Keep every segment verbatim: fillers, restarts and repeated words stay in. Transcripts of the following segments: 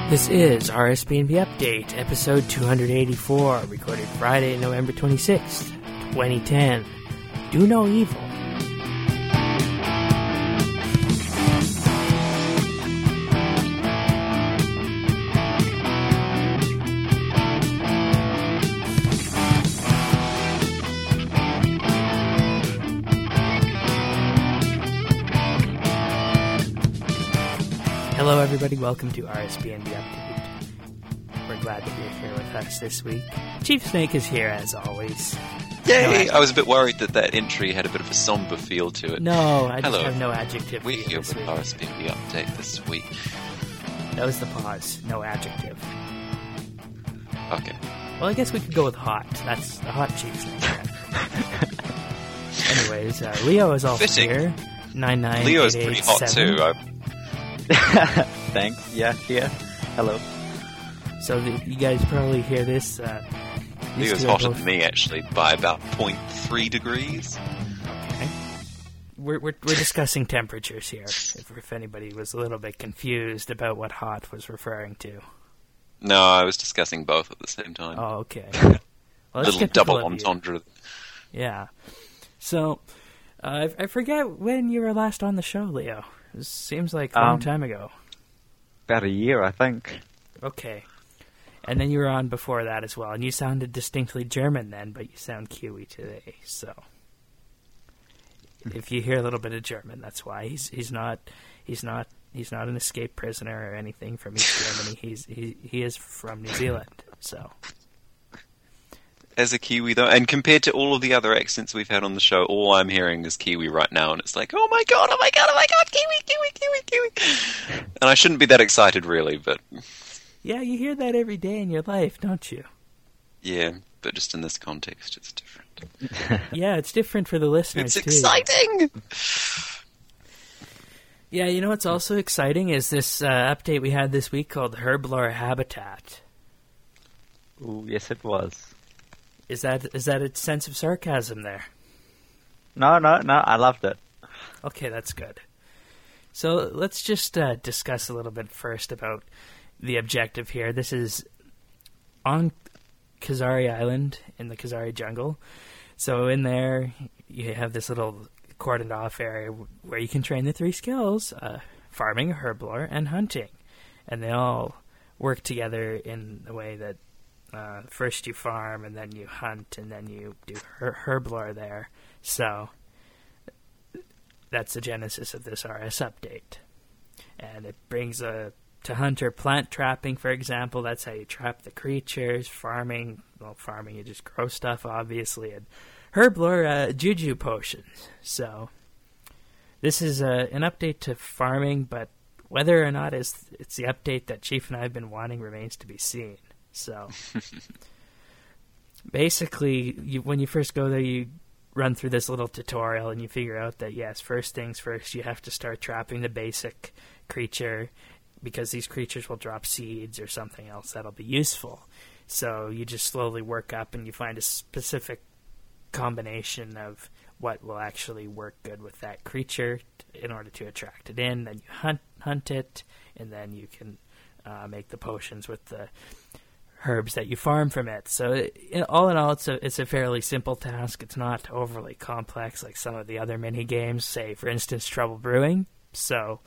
This is R S P N B Update, episode two eighty-four, recorded Friday, November twenty-sixth, twenty ten. Do no evil. Hello everybody, welcome to R S P N B Update. We're glad that you're here with us this week. Chief Snake is here as always. Yay! No, I was a bit worried that that entry had a bit of a somber feel to it. No, I Hello. just have no adjective for We're you here this with week. R S P N B Update this week. That was the pause, no adjective. Okay. Well, I guess we could go with hot. That's the hot Chief Snake. Anyways, uh, Leo is also Fitting. here. nine nine Leo's eight eight pretty hot seven. too. I, Thanks. Yeah, yeah. Hello. So the, you guys probably hear this. Uh, these Leo's two are hotter both- than me, actually, by about zero point three degrees. Okay. We're, we're we're discussing temperatures here. If, if anybody was a little bit confused about what hot was referring to. No, I was discussing both at the same time. Oh, okay. Well, let's Little get double of you. entendre. Yeah. So, uh, I, I forget when you were last on the show, Leo. It seems like a long Um, time ago. About a year, I think. Okay. And then you were on before that as well, and you sounded distinctly German then, but you sound Kiwi today, so... If you hear a little bit of German, that's why. He's he's not he's not he's not an escaped prisoner or anything from East Germany. He's he he is from New Zealand, so... As a Kiwi, though, and compared to all of the other accents we've had on the show, all I'm hearing is Kiwi right now, and it's like, oh my god, oh my god, oh my god, Kiwi, Kiwi, Kiwi, Kiwi. And I shouldn't be that excited, really, but Yeah, you hear that every day in your life, don't you? yeah, but just in this context, it's different. Yeah, it's different for the listeners, It's too. exciting! Yeah, you know what's also exciting is this uh, update we had this week called Herblore Habitat. Ooh, yes, it was. Is that is that a sense of sarcasm there? No, no, no, I loved it. Okay, that's good. So let's just uh, discuss a little bit first about the objective here. This is on Kazari Island in the Kazari jungle. So in there, you have this little cordoned off area where you can train the three skills, uh, farming, herblore, and hunting. And they all work together in the way that uh, first you farm, and then you hunt, and then you do her- herblore there. So that's the genesis of this R S update. And it brings a to hunter plant trapping, for example. That's how you trap the creatures. Farming, well, farming, you just grow stuff, obviously. And herblore, uh, juju potions. So this is uh, an update to farming, but whether or not it's, it's the update that Chief and I have been wanting remains to be seen. So basically, you, when you first go there, you run through this little tutorial and you figure out that, yes, first things first, you have to start trapping the basic creature because these creatures will drop seeds or something else that'll be useful. So you just slowly work up and you find a specific combination of what will actually work good with that creature in order to attract it in. Then you hunt hunt it, and then you can uh, make the potions with the herbs that you farm from it. So it, all in all, it's a it's a fairly simple task. It's not overly complex like some of the other mini games, say for instance Trouble Brewing. So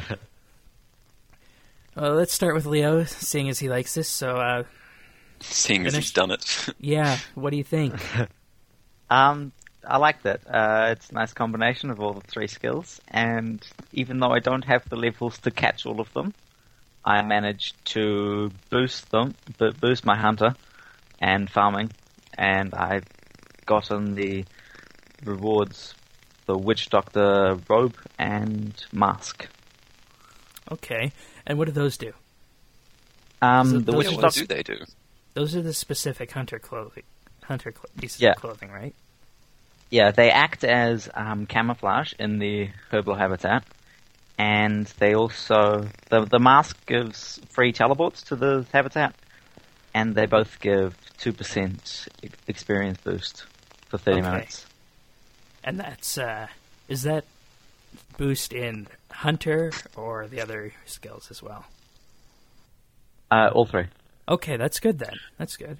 uh, let's start with Leo, seeing as he likes this. So uh, Seeing as Finish. he's done it. yeah, what do you think? Um, I liked it. Uh, it's a nice combination of all the three skills, and even though I don't have the levels to catch all of them, I managed to boost them, bo- boost my hunter and farming, and I've gotten the rewards, the Witch Doctor robe and mask. Okay, and what do those do? Um, So the those Witch are What Doctor. do they do? Those are the specific hunter clothing, hunter cl- pieces Yeah. of clothing, right? Yeah, they act as um, camouflage in the herbal habitat, and they also the the mask gives free teleports to the habitat, and they both give two percent experience boost for thirty Okay. minutes. And that's uh, is that boost in hunter or the other skills as well? Uh, all three. Okay, that's good then. That's good.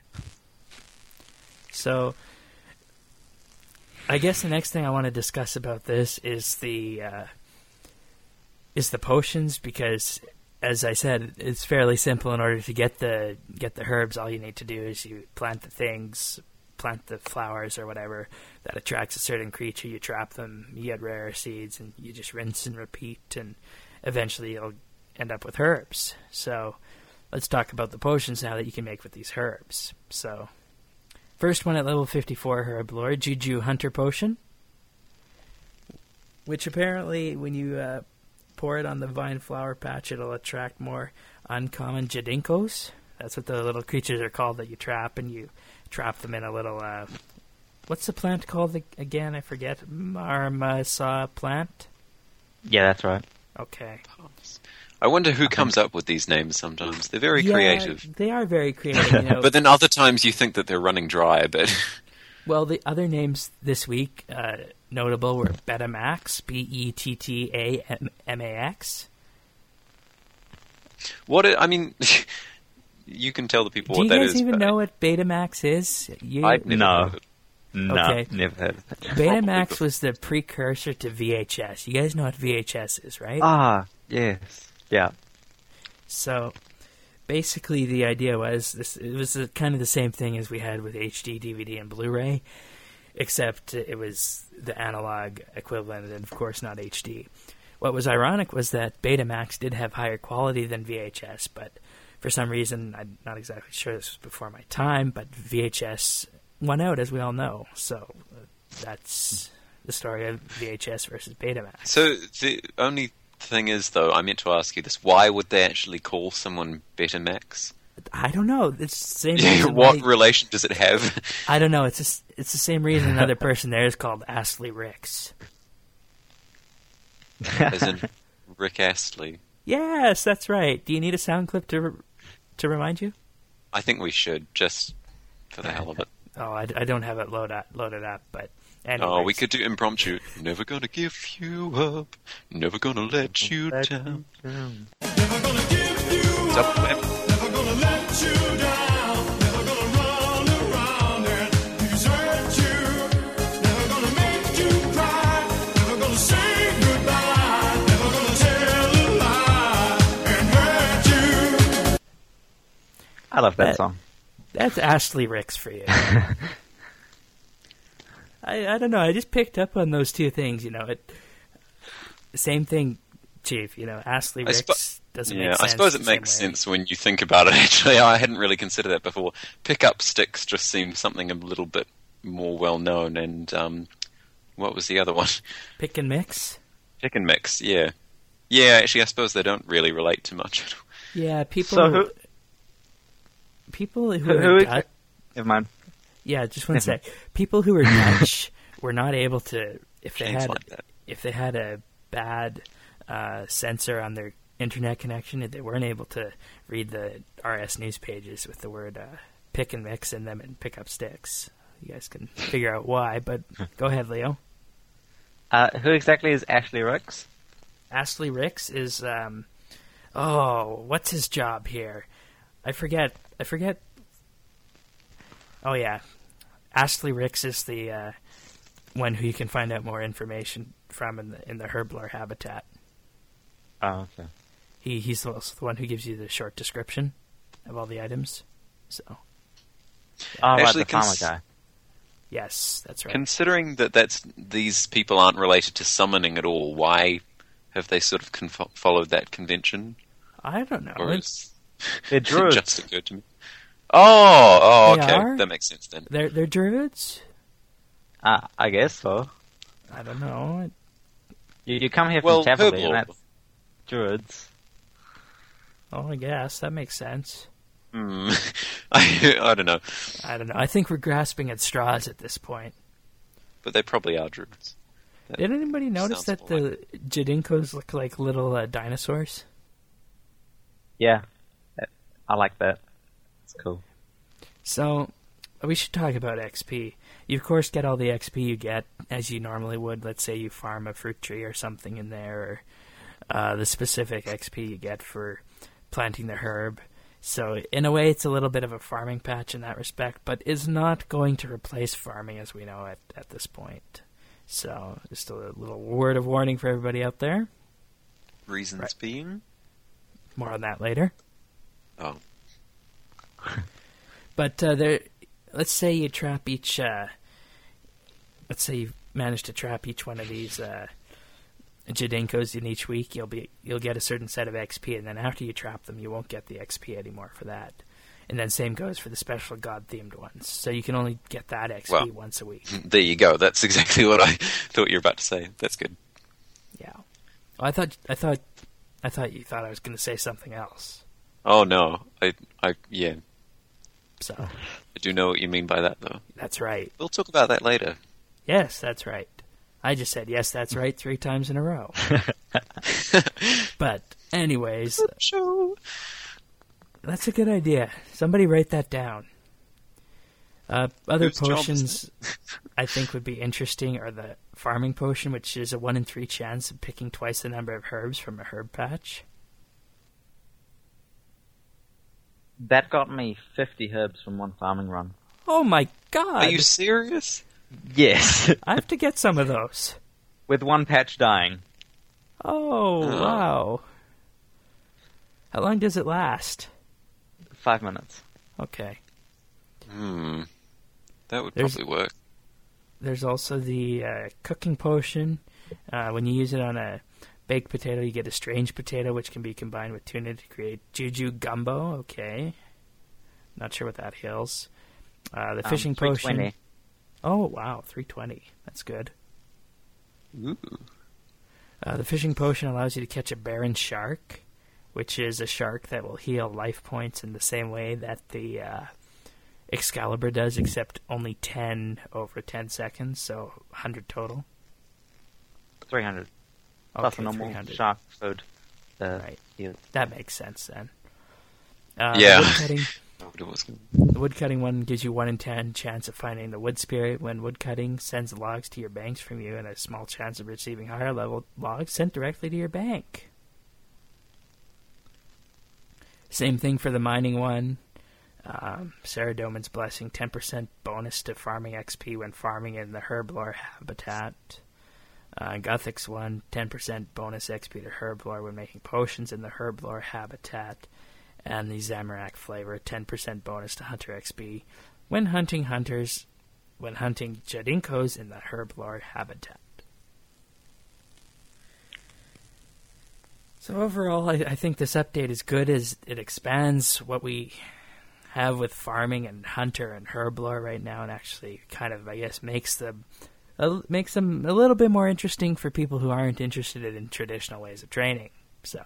So, I guess the next thing I want to discuss about this is the uh, is the potions, because, as I said, it's fairly simple. In order to get the get the herbs, all you need to do is you plant the things, plant the flowers or whatever that attracts a certain creature. You trap them, you get rare seeds, and you just rinse and repeat, and eventually you'll end up with herbs. So, let's talk about the potions now that you can make with these herbs. So, first one at level fifty-four, Herb Lore, Juju Hunter Potion, which apparently, when you uh, pour it on the vine flower patch, it'll attract more uncommon Jadinkos. That's what the little creatures are called that you trap, and you trap them in a little, uh, what's the plant called again? I forget. Marmasa plant? Yeah, that's right. Okay. I wonder who comes up with these names sometimes. They're very yeah, creative. They are very creative. You know. But then other times you think that they're running dry, but... Well, the other names this week, uh, notable, were Betamax, B E T T A M A X. What, it, I mean... You can tell the people Do what that is. Do you guys even but... know what Betamax is? You... I've never no. heard of it. No, okay. never heard of it. Betamax was the precursor to V H S. You guys know what V H S is, right? Ah, yes. Yeah. So, basically the idea was, this. it was a, kind of the same thing as we had with H D, D V D, and Blu-ray, except it was the analog equivalent, and of course not H D. What was ironic was that Betamax did have higher quality than V H S, but for some reason, I'm not exactly sure, this was before my time, but V H S won out, as we all know. So uh, that's the story of V H S versus Betamax. So the only thing is, though, I meant to ask you this, why would they actually call someone Betamax? I don't know. It's the same Yeah, reason what why, relation does it have? I don't know. It's just, it's the same reason another person there is called Astley Ricks. As in Rick Astley. Yes, that's right. Do you need a sound clip to re- to remind you? I think we should, just for the hell of it. Oh, I, I don't have it load up, loaded up, but anyways. Oh, we could do impromptu. Never gonna give you up. Never gonna let you Let down. you down. Never gonna give you Up, up, up. never gonna let you down, never gonna run around and desert you, never gonna make you cry, never gonna say goodbye, never gonna tell a lie and hurt you. I love that That- song. That's Ashley Ricks for you. I I don't know. I just picked up on those two things. You know, it same thing, Chief. You know, Ashley I Ricks spo- doesn't Yeah, make sense. I suppose it the same makes way. sense when you think about it, actually. I hadn't really considered that before. Pickup sticks just seemed something a little bit more well-known, and um, what was the other one? Pick and mix. Chicken mix, yeah. Yeah, actually, I suppose they don't really relate too much. Yeah, people. So who- people who, Who, are who is Dutch. Never mind. Yeah, just one sec. People who are Dutch were not able to, if they Things had, like that. if they had a bad uh, sensor on their internet connection, they weren't able to read the R S news pages with the word uh, "pick and mix" in them and pick up sticks. You guys can figure out why, but go ahead, Leo. Uh, who exactly is Ashley Ricks? Ashley Ricks is, um, oh, what's his job here? I forget. I forget. Oh yeah, Ashley Ricks is the uh, one who you can find out more information from in the in the Herb Lore habitat. Oh, okay. He he's also the one who gives you the short description of all the items. So Oh, right, Actually, the farmer cons- guy. yes, that's right. Considering that that's these people aren't related to summoning at all, why have they sort of conf- followed that convention? I don't know. Or It's- is They're it druids. just occurred to me? Oh, oh, They okay, are? that makes sense then. They're they're druids. Uh, I guess so. I don't know. You, you come here from Well, Taverley, Herblore. and that's druids. Oh, I guess that makes sense. Hmm. I, I don't know, I don't know. I think we're grasping at straws at this point. but they probably are druids. That Did anybody notice sounds that more the Jadinkos look like little uh, dinosaurs? Yeah. I like that. It's cool. So, we should talk about X P. You, of course, get all the X P you get as you normally would. Let's say you farm a fruit tree or something in there, or uh, the specific X P you get for planting the herb. So in a way, it's a little bit of a farming patch in that respect, but is not going to replace farming as we know it at this point. So just a little word of warning for everybody out there. Reasons Right. being? More on that later. Oh. But uh, there, let's say you trap each. Uh, let's say you manage to trap each one of these uh, Jadinkos in each week. You'll be you'll get a certain set of X P, and then after you trap them, you won't get the X P anymore for that. And then same goes for the special god themed ones. So you can only get that X P Well. once a week. There you go. That's exactly what I thought you were about to say. That's good. Yeah. Well, I thought I thought I thought you thought I was going to say something else. Oh no. I I yeah. So I do know what you mean by that though. that's right. We'll talk about that later. Yes, that's right. I just said yes, that's right three times in a row. But anyways, Show. that's a good idea. Somebody write that down. Uh, other Whose job is potions I think would be interesting are the farming potion, which is a one in three chance of picking twice the number of herbs from a herb patch. That got me fifty herbs from one farming run. Oh my god! Are you serious? Yes. I have to get some of those. With one patch dying. Oh, Oh. wow. How long does it last? Five minutes. Okay. Hmm. That would There's- probably work. There's also the uh, cooking potion. Uh, when you use it on a baked potato, you get a strange potato, which can be combined with tuna to create Juju Gumbo. Okay. Not sure what that heals. Uh, the Um, fishing three potion. twenty. Oh, wow. three twenty. That's good. Ooh. Uh, the fishing potion allows you to catch a Baron shark, which is a shark that will heal life points in the same way that the uh, Excalibur does, except only ten over ten seconds, so one hundred total. three hundred. Plus Okay, a normal three hundred. shark food. Uh, Right. heal. That makes sense then. Uh, Yeah. The woodcutting, Oh, it was good. the woodcutting one gives you one in ten chance of finding the wood spirit when woodcutting sends logs to your banks from you, and a small chance of receiving higher level logs sent directly to your bank. Same thing for the mining one. Um, Sarah Doman's Blessing, ten percent bonus to farming X P when farming in the Herblore habitat. Uh, Guthix one, ten percent bonus X P to Herblore when making potions in the Herblore habitat. And the Zamorak flavor, ten percent bonus to Hunter X P when hunting hunters, when hunting Jadinkos in the Herblore habitat. So overall, I, I think this update is good as it expands what we have with farming and hunter and herblore right now, and actually kind of, I guess, makes them uh, makes them a little bit more interesting for people who aren't interested in traditional ways of training. So,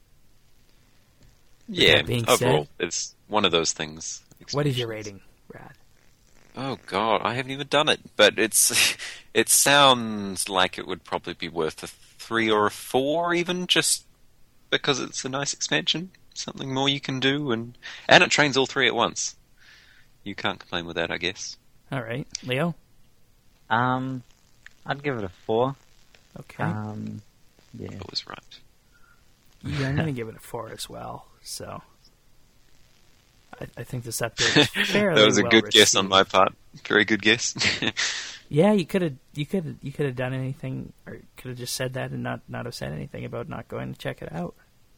Yeah, that being overall, said- it's one of those things. what is your Expansions. rating, Brad? Oh god, I haven't even done it, but it's it sounds like it would probably be worth a three or a four, even just because it's a nice expansion, something more you can do, and and it trains all three at once. You can't complain with that, I guess. All right, Leo. Um, I'd give it a four. Okay, Um, yeah. I was right. yeah, I'm going to give it a four as well. So, I, I think this update is fairly That was a well good guess on received. my part. Very good guess. Yeah, you could have, you could, you could have done anything, or could have just said that and not, not have said anything about not going to check it out.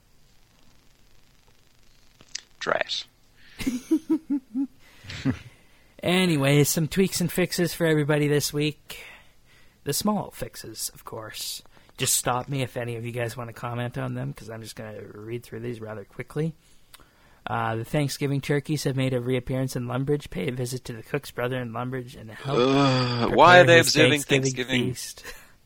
Drat. Anyway, some tweaks and fixes for everybody this week. The small fixes, of course. Just stop me if any of you guys want to comment on them, because I'm just going to read through these rather quickly. Uh, the Thanksgiving turkeys have made a reappearance in Lumbridge. Pay a visit to the Cook's brother in Lumbridge and help Ugh, why are prepare they his observing Thanksgiving? feast.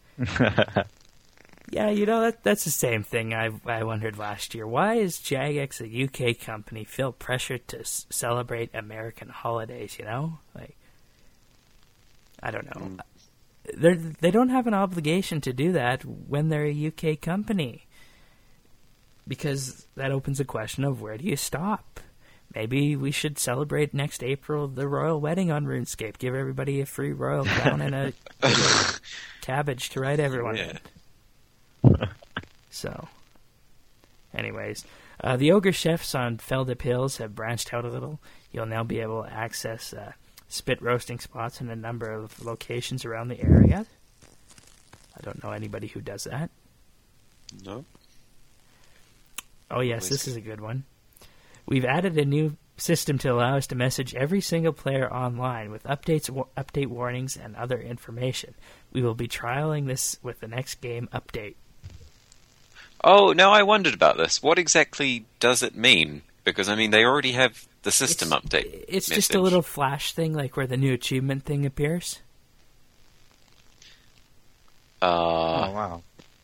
Yeah, you know, that that's the same thing I I wondered last year. Why is Jagex, a U K company, feel pressured to s- celebrate American holidays, you know? Like, I don't know. Mm. They they don't have an obligation to do that when they're a U K company. Because that opens the question of where do you stop? Maybe we should celebrate next April the royal wedding on RuneScape. Give everybody a free royal crown and a cabbage to write everyone Yeah. in. So, anyways, Uh, the Ogre Chefs on Feldip Hills have branched out a little. You'll now be able to access uh, spit roasting spots in a number of locations around the area. I don't know anybody who does that. No. Oh yes, this is a good one. We've added a new system to allow us to message every single player online with updates, wa- update warnings, and other information. We will be trialing this with the next game update. Oh, now I wondered about this. What exactly does it mean? Because, I mean, they already have the system it's, update. It's message. just a little flash thing, like where the new achievement thing appears. Uh, Oh, wow.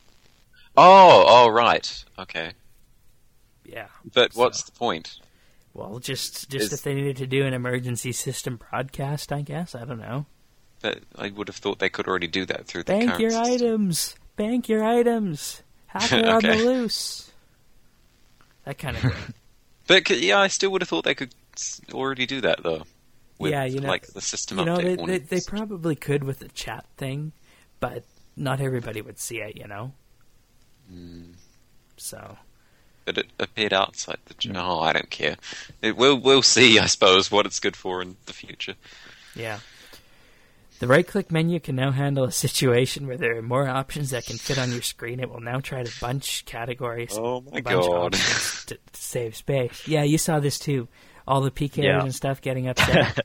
oh, oh, right. Okay. Yeah. But so- what's the point? Well, just just Is- if they needed to do an emergency system broadcast, I guess. I don't know. But I would have thought they could already do that through the Bank current your system. items. Bank your items. Hacker on Okay. the loose. That kind of thing. But c- yeah, I still would have thought they could s- already do that though. With, Yeah, you know- like the system You know, update. they, they warnings. they probably could with the chat thing, but not everybody would see it. You know. Hmm. So. But it appeared outside the. j- Oh, I don't care. It, we'll we'll see, I suppose, what it's good for in the future. Yeah. The right-click menu can now handle a situation where there are more options that can fit on your screen. It will now try to bunch categories, Oh my bunch God. options to, to save space. Yeah, you saw this too. All the P Ks Yeah. and stuff getting upset.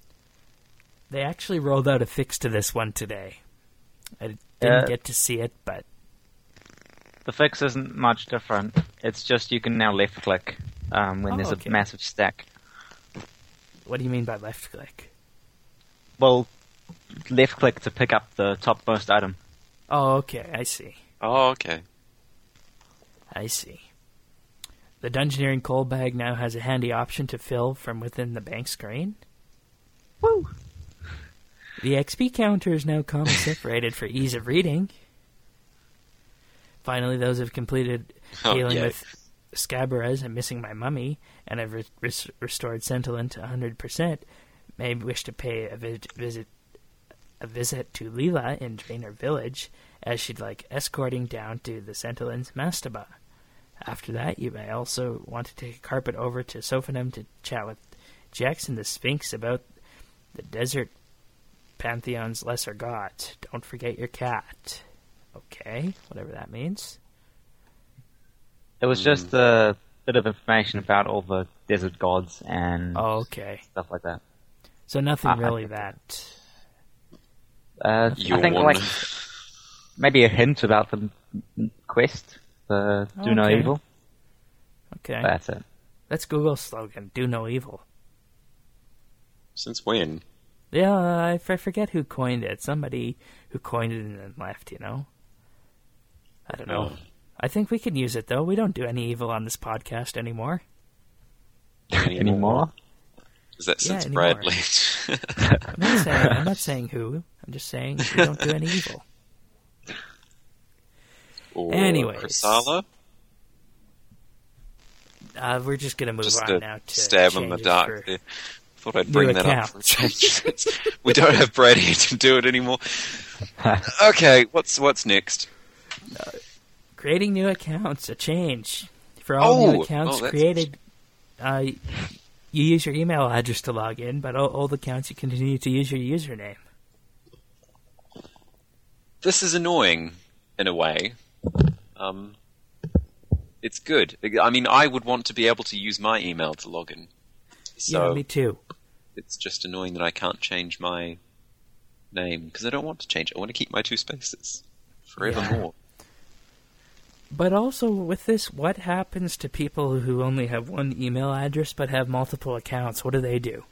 They actually rolled out a fix to this one today. I didn't Uh, get to see it, but The fix isn't much different. It's just you can now left click um, when Oh, there's okay. a massive stack. what do you mean by left-click? Well, left click to pick up the topmost item. Oh, okay, I see. Oh, okay. I see. The Dungeoneering coal bag now has a handy option to fill from within the bank screen. Woo! The X P counter is now comma separated for ease of reading. Finally, those who have completed Oh, dealing yay. with Scabarez and Missing My Mummy and have re- res- restored Centilin to one hundred percent may wish to pay a vi- visit a visit to Leela in Draenor Village, as she'd like escorting down to the Centilin's Mastaba. After that, you may also want to take a carpet over to Sophanum to chat with Jex and the Sphinx about the desert Pantheon's lesser gods. Don't forget your cat. Okay, whatever that means. It was just a bit of information about all the desert gods and Oh, okay. stuff like that. So nothing I- I really think that. Uh, Yawn. I think like maybe a hint about the m- quest, the Do No Okay. Evil. Okay. That's it. That's Google's slogan, do no evil. Since when? Yeah, I, f- I forget who coined it. Somebody who coined it and then left, you know? I don't know. Oh. I think we can use it, though. We don't do any evil on this podcast anymore. Anymore? Is that Yeah, since anymore. Bradley? I'm not saying, I'm not saying who. I'm just saying we don't do any evil. or Anyways. Chrysala? Uh, we're just going to move Just on a now to stab in the changes dark for- there. Thought I'd new bring that up for a accounts. change. We don't have Brady to do it anymore. Okay, what's what's next? Creating new accounts, a change. For all Oh! new accounts Oh, that's- created, uh, you use your email address to log in, but all old accounts you continue to use your username. This is annoying in a way. Um, it's good. I mean, I would want to be able to use my email to log in. So Yeah, me too. it's just annoying that I can't change my name because I don't want to change it. I want to keep my two spaces forevermore. But also with this, what happens to people who only have one email address but have multiple accounts? What do they do?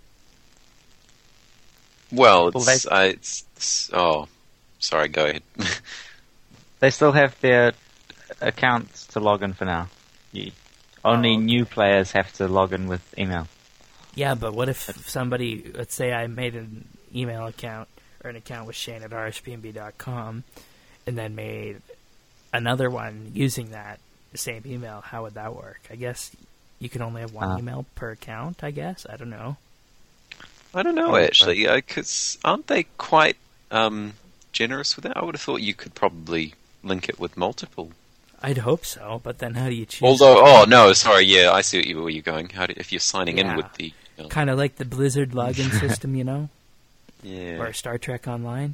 Well, Well, it's, they- uh, it's, it's oh, sorry. Go ahead. They still have their accounts to log in for now. You, only Oh, okay. new players have to log in with email. Yeah, but what if somebody, let's say I made an email account or an account with Shane at r s p n b dot com and then made another one using that same email, how would that work? I guess you can only have one Uh. email per account, I guess. I don't know. I don't know Oh, actually, because aren't they quite um, generous with that? I would have thought you could probably link it with multiple. I'd hope so, but then how do you choose? Although, oh no, sorry, yeah, I see what you, where you're going. How do, if you're signing Yeah. in with the, um, Kind of like the Blizzard login system, you know, yeah, or Star Trek Online.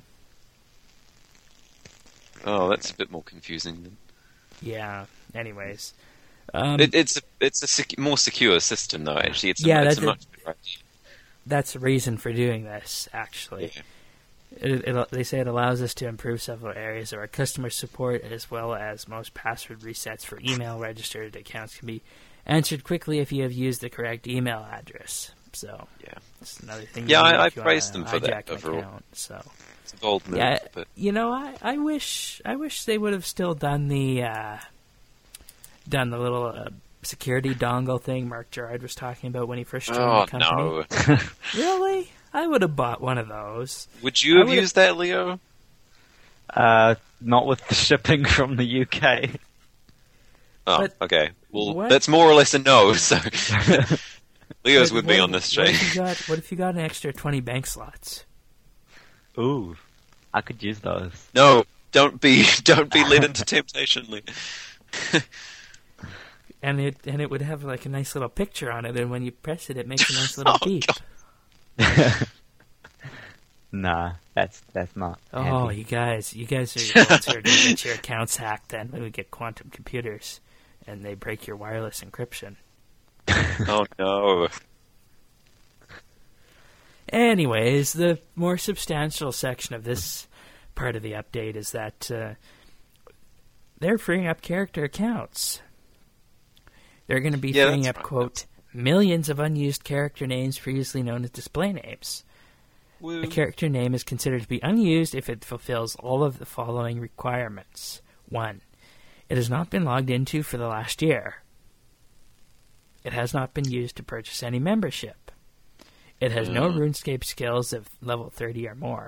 oh, that's a bit more confusing. Then. Yeah. Anyways, um, It, it's a, it's a sec- more secure system, though. Actually, it's a, Yeah, it's that's a a- much better idea. that's the reason for doing this. Actually, Yeah. it, it, they say it allows us to improve several areas of our customer support, as well as most password resets for email registered accounts can be answered quickly if you have used the correct email address. So Yeah, that's another thing. Yeah, you do I- I if you wanna praised them for that hijack an overall. account, so. it's a bold move, Yeah, but you know, I, I wish I wish they would have still done the uh, done the little uh, security dongle thing Mark Gerard was talking about when he first joined oh the company. no, Really? I would have bought one of those. would you I have would've- used that, Leo? Uh, not with the shipping from the U K. Oh, But okay. Well, what- that's more or less a no. So Leo's But would be what- on this What chain. if you got, what if you got an extra twenty bank slots? Ooh, I could use those. No, don't be don't be led into temptation, Leo. And it and it would have like a nice little picture on it, and when you press it, it makes a nice little Oh, beep. God. Nah, that's that's not. Oh, handy. you guys, you guys are the ones who are going to get your accounts hacked then when we get quantum computers and they break your wireless encryption. Oh no. Anyways, the more substantial section of this part of the update is that uh, they're freeing up character accounts. They're going to be Yeah, freeing that's up, right. quote, millions of unused character names previously known as display names. Woo. A character name is considered to be unused if it fulfills all of the following requirements. One, it has not been logged into for the last year. It has not been used to purchase any membership. It has no Mm. RuneScape skills of level thirty or more.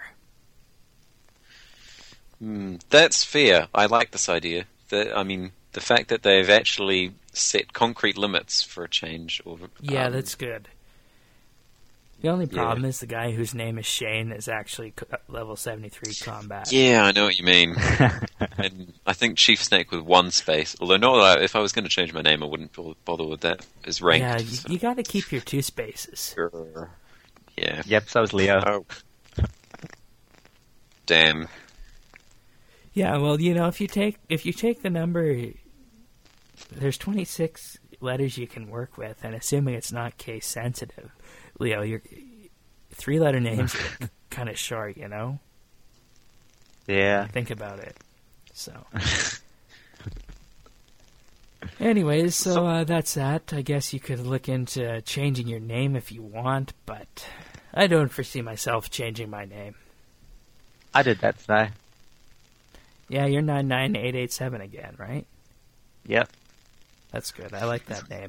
Hmm, that's fair. I like this idea. The, I mean, the fact that they've actually set concrete limits for a change. Or, Yeah, um, that's good. The only yeah. problem is the guy whose name is Shane is actually c- level seventy-three combat. Yeah, I know what you mean. And I think Chief Snake with one space. Although, not that I, if I was going to change my name, I wouldn't bo- bother with that as ranked. Yeah, you, so- you got to keep your two spaces. Sure. Yeah. Yep, so is Leo. Oh. Damn. Yeah, well, you know, if you take if you take the number, there's twenty-six letters you can work with, and assuming it's not case sensitive, Leo, your three letter names are kind of short, you know. Yeah. Think about it. So, anyways, so uh, that's that. I guess you could look into changing your name if you want, but I don't foresee myself changing my name. I did that today. Yeah, you're nine nine eight eight seven again, right? Yep. That's good. I like that name.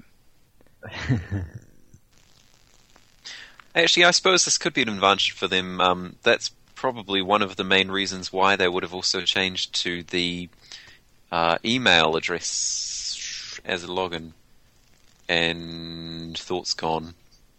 Actually, I suppose this could be an advantage for them. Um, that's probably one of the main reasons why they would have also changed to the uh, email address as a login. And thoughts gone.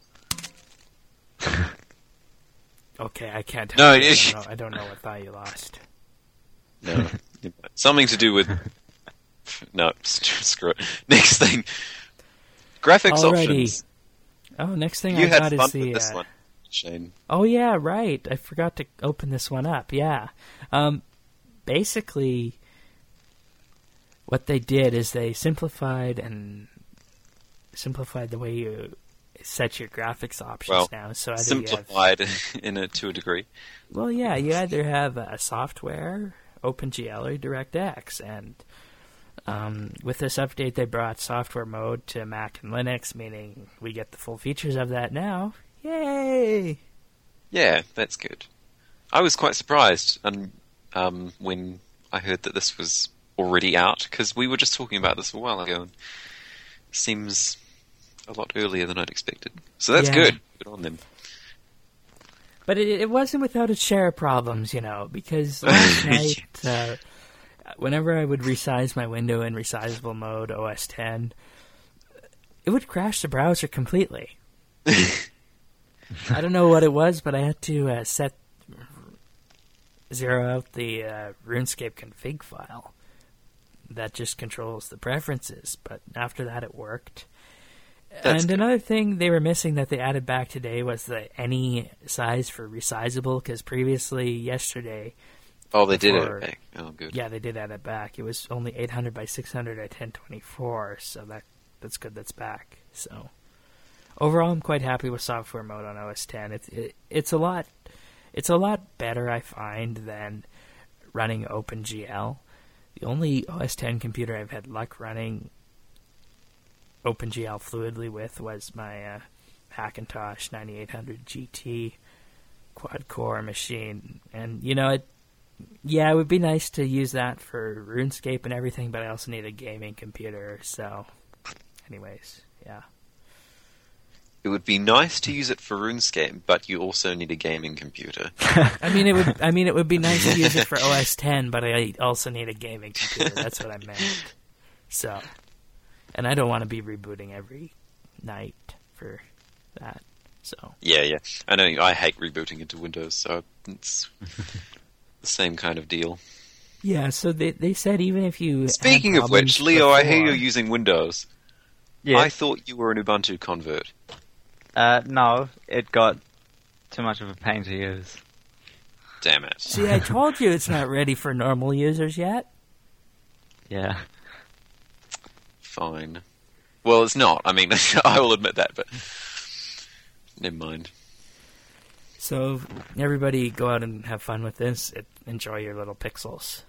Okay, I can't. No, help you. I it- don't know, I don't know what thought you lost. No, something to do with. No, screw it. Next thing, graphics Alrighty. options. Oh, next thing You I had got fun is the. with this uh, one, Shane. Oh yeah, right. I forgot to open this one up. Yeah. Um, basically, what they did is they simplified and simplified the way you set your graphics options Well, now. So either you have, Simplified in a to a degree. well, yeah, you either have a software, OpenGL, or DirectX, and um, with this update, they brought software mode to Mac and Linux, meaning we get the full features of that now. Yay! Yeah, that's good. I was quite surprised and um, when I heard that this was already out, because we were just talking about this a while ago, and it seems a lot earlier than I'd expected. So that's Yeah. good. Good on them. But it, it wasn't without its share of problems, you know, because last night, uh, whenever I would resize my window in resizable mode, O S ten, it would crash the browser completely. I don't know what it was, but I had to uh, set zero out the uh, RuneScape config file. that just controls the preferences. But after that, it worked. That's and good. another thing they were missing that they added back today was the any size for resizable, because previously, yesterday, Oh, they did for- it back. Oh, good. yeah, they did add it back. It was only eight hundred by six hundred at ten twenty-four, so that that's good. That's back. So overall, I'm quite happy with software mode on O S ten. It's it, it's a lot it's a lot better, I find, than running OpenGL. The only O S ten computer I've had luck running OpenGL fluidly with was my uh, Hackintosh ninety-eight hundred G T quad-core machine, and you know it. Yeah, it would be nice to use that for RuneScape and everything, but I also need a gaming computer, so... Anyways, yeah. It would be nice to use it for RuneScape, but you also need a gaming computer. I mean, it would I mean, it would be nice to use it for O S ten, but I also need a gaming computer. That's what I meant. So... And I don't want to be rebooting every night for that, so... Yeah, yeah. I know, I hate rebooting into Windows, so it's the same kind of deal. Yeah, so they they said even if you... had Speaking of problems which, Leo, I hear before- you're using Windows. Yeah. I thought you were an Ubuntu convert. Uh, no, it got too much of a pain to use. Damn it. See, I told you it's not ready for normal users yet. Yeah. Fine. Well, it's not. I mean, I will admit that, but never mind. So everybody go out and have fun with this. It, enjoy your little pixels.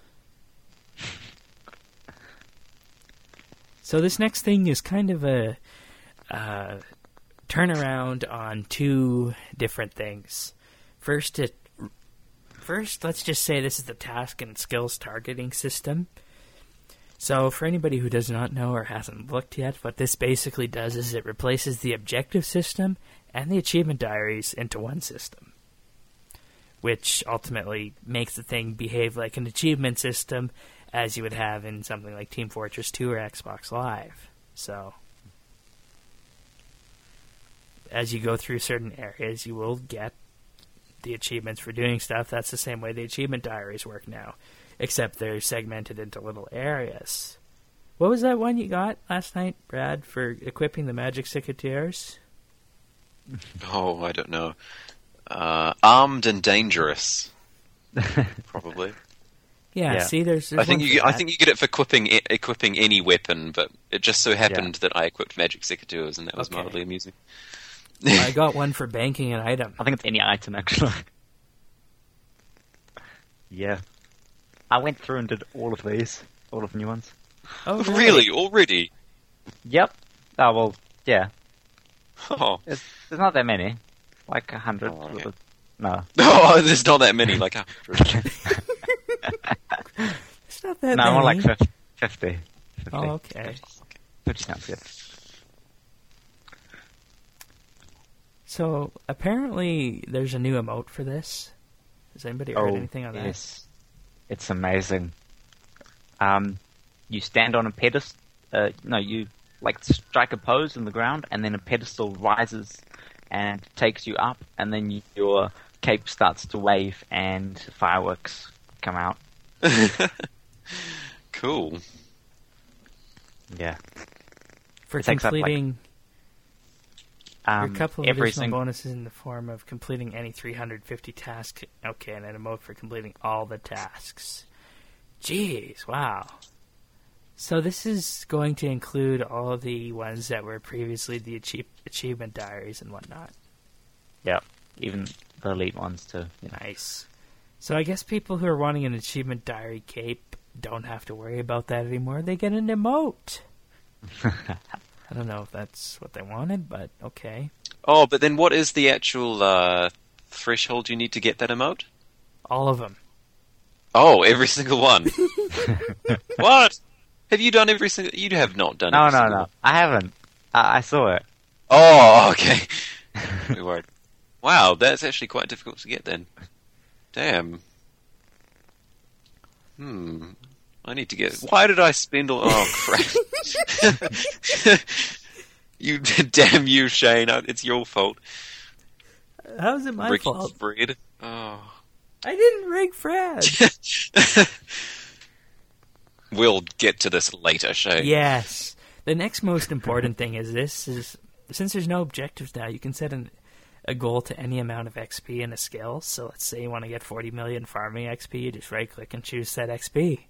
So this next thing is kind of a uh, turnaround on two different things. First, it first let's just say this is the task and skills targeting system. So for anybody who does not know or hasn't looked yet, what this basically does is it replaces the objective system and the achievement diaries into one system, which ultimately makes the thing behave like an achievement system as you would have in something like Team Fortress two or Xbox Live. So as you go through certain areas, you will get the achievements for doing stuff. That's the same way the achievement diaries work now, except they're segmented into little areas. What was that one you got last night, Brad, for equipping the Magic Secateurs? Oh, I don't know. Uh, armed and dangerous, probably. Yeah, Yeah. see, there's, there's I think one you. for Get, I that. think you get it for equipping e- equipping any weapon, but it just so happened that I equipped Magic Secateurs, and that was Okay. mildly amusing. I got one for banking an item. I think it's any item, actually. Yeah. I went through and did all of these. All of the new ones. Oh, Really, already? Yep. Oh, well, yeah. Oh. It's, there's not that many. Like a hundred. Oh, with yeah. a- No. Oh, there's not that many. Like a hundred. It's not that No, many. more like fifty. fifty. fifty. Oh, okay. fifty sounds good. So, apparently, there's a new emote for this. Has anybody heard anything on that? Oh, yes. It's amazing. Um, you stand on a pedestal. Uh, no, you like strike a pose in the ground, and then a pedestal rises and takes you up, and then you, your cape starts to wave, and fireworks come out. Cool. Yeah. For It takes up, like, completing Um, a couple of every additional single. bonuses in the form of completing any three hundred fifty tasks. Okay, and an emote for completing all the tasks. Jeez, wow. So this is going to include all of the ones that were previously the achieve- achievement diaries and whatnot. Yeah. Even the elite ones too. You know. Nice. So I guess people who are wanting an achievement diary cape don't have to worry about that anymore. They get an emote. I don't know if that's what they wanted, but okay. Oh, but then what is the actual uh, threshold you need to get that emote? All of them. Oh, every single one. What? Have you done every single? You have not done. No, every no, single no. one. I haven't. I, I saw it. Oh, okay. We worried. Wow, that's actually quite difficult to get then. Damn. Hmm. I need to get. Why did I spend all? Oh crap! You damn you, Shane. It's your fault. How's it my Ricky fault? Fred. Oh. I didn't rig Fred. we'll get to this later, Shay. Yes. The next most important thing is this is since there's no objectives now, you can set an, a goal to any amount of X P in a skill. So let's say you want to get forty million farming X P, you just right click and choose set X P.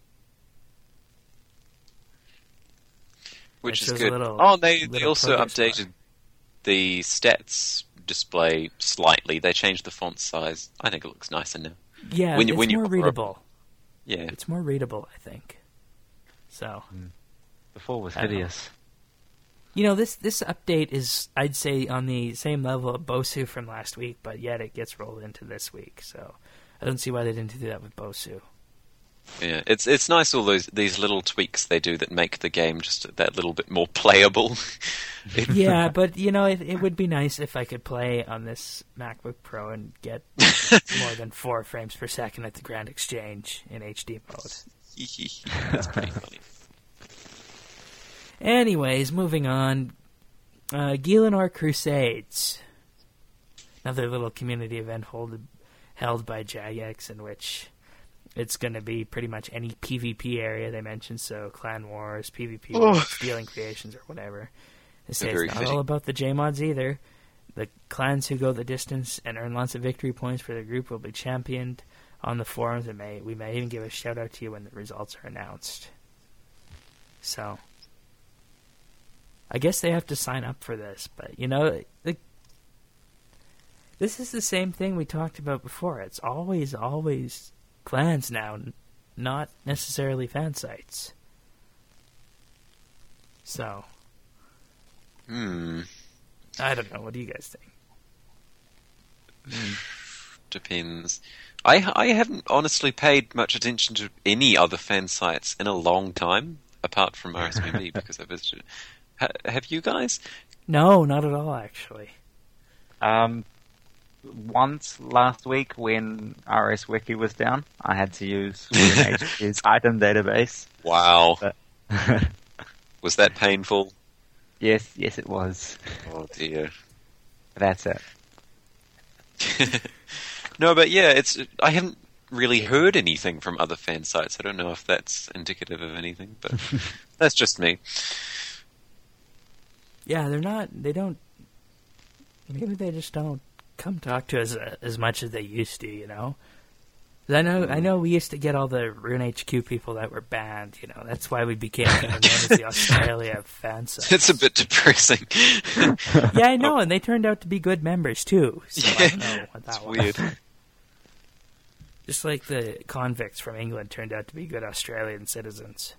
Which It is shows a good. little- oh, they, they little also progress updated bar. the stats display slightly. They changed the font size. I think it looks nicer now. Yeah, When you- it's when you more hover up- readable. Yeah. It's more readable, I think. So, Before was I don't know. hideous. you know, this this update is, I'd say, on the same level of Bosu from last week, but yet it gets rolled into this week. So, I don't see why they didn't do that with Bosu. Yeah, it's it's nice all those these little tweaks they do that make the game just that little bit more playable. It- Yeah, but you know, it, it would be nice if I could play on this MacBook Pro and get more than four frames per second at the Grand Exchange in H D mode. That's pretty funny. Anyways, moving on. Uh, Gielinor Crusades. Another little community event hold, held by Jagex, in which it's going to be pretty much any PvP area they mentioned, so Clan Wars, PvP, Oh. Stealing Creations, or whatever. They say Very it's not fitting. all about the J-mods either. The clans who go the distance and earn lots of victory points for their group will be championed on the forums, and may we may even give a shout out to you when the results are announced. So, I guess they have to sign up for this, but you know, the, this is the same thing we talked about before. It's always, always clans now, n- not necessarily fan sites. So, Hmm. I don't know. What do you guys think? Depends. I I haven't honestly paid much attention to any other fan sites in a long time, apart from R S V B because I visited. Ha, have you guys? No, not at all, actually. Um, once last week when R S Wiki was down, I had to use his item database. Wow. But Was that painful? yes, yes, it was. Oh dear. That's it. No, but yeah, it's. I haven't really heard anything from other fan sites. I don't know if that's indicative of anything, but that's just me. Yeah, they're not. They don't. Maybe they just don't come talk to us uh, as much as they used to. You know. 'Cause I know. I know. We used to get all the Rune H Q people that were banned. You know. That's why we became kind of known as the Australia fan site. It's a bit depressing. Yeah, I know, and they turned out to be good members too. So I don't know what that It's was. weird. Just like the convicts from England turned out to be good Australian citizens.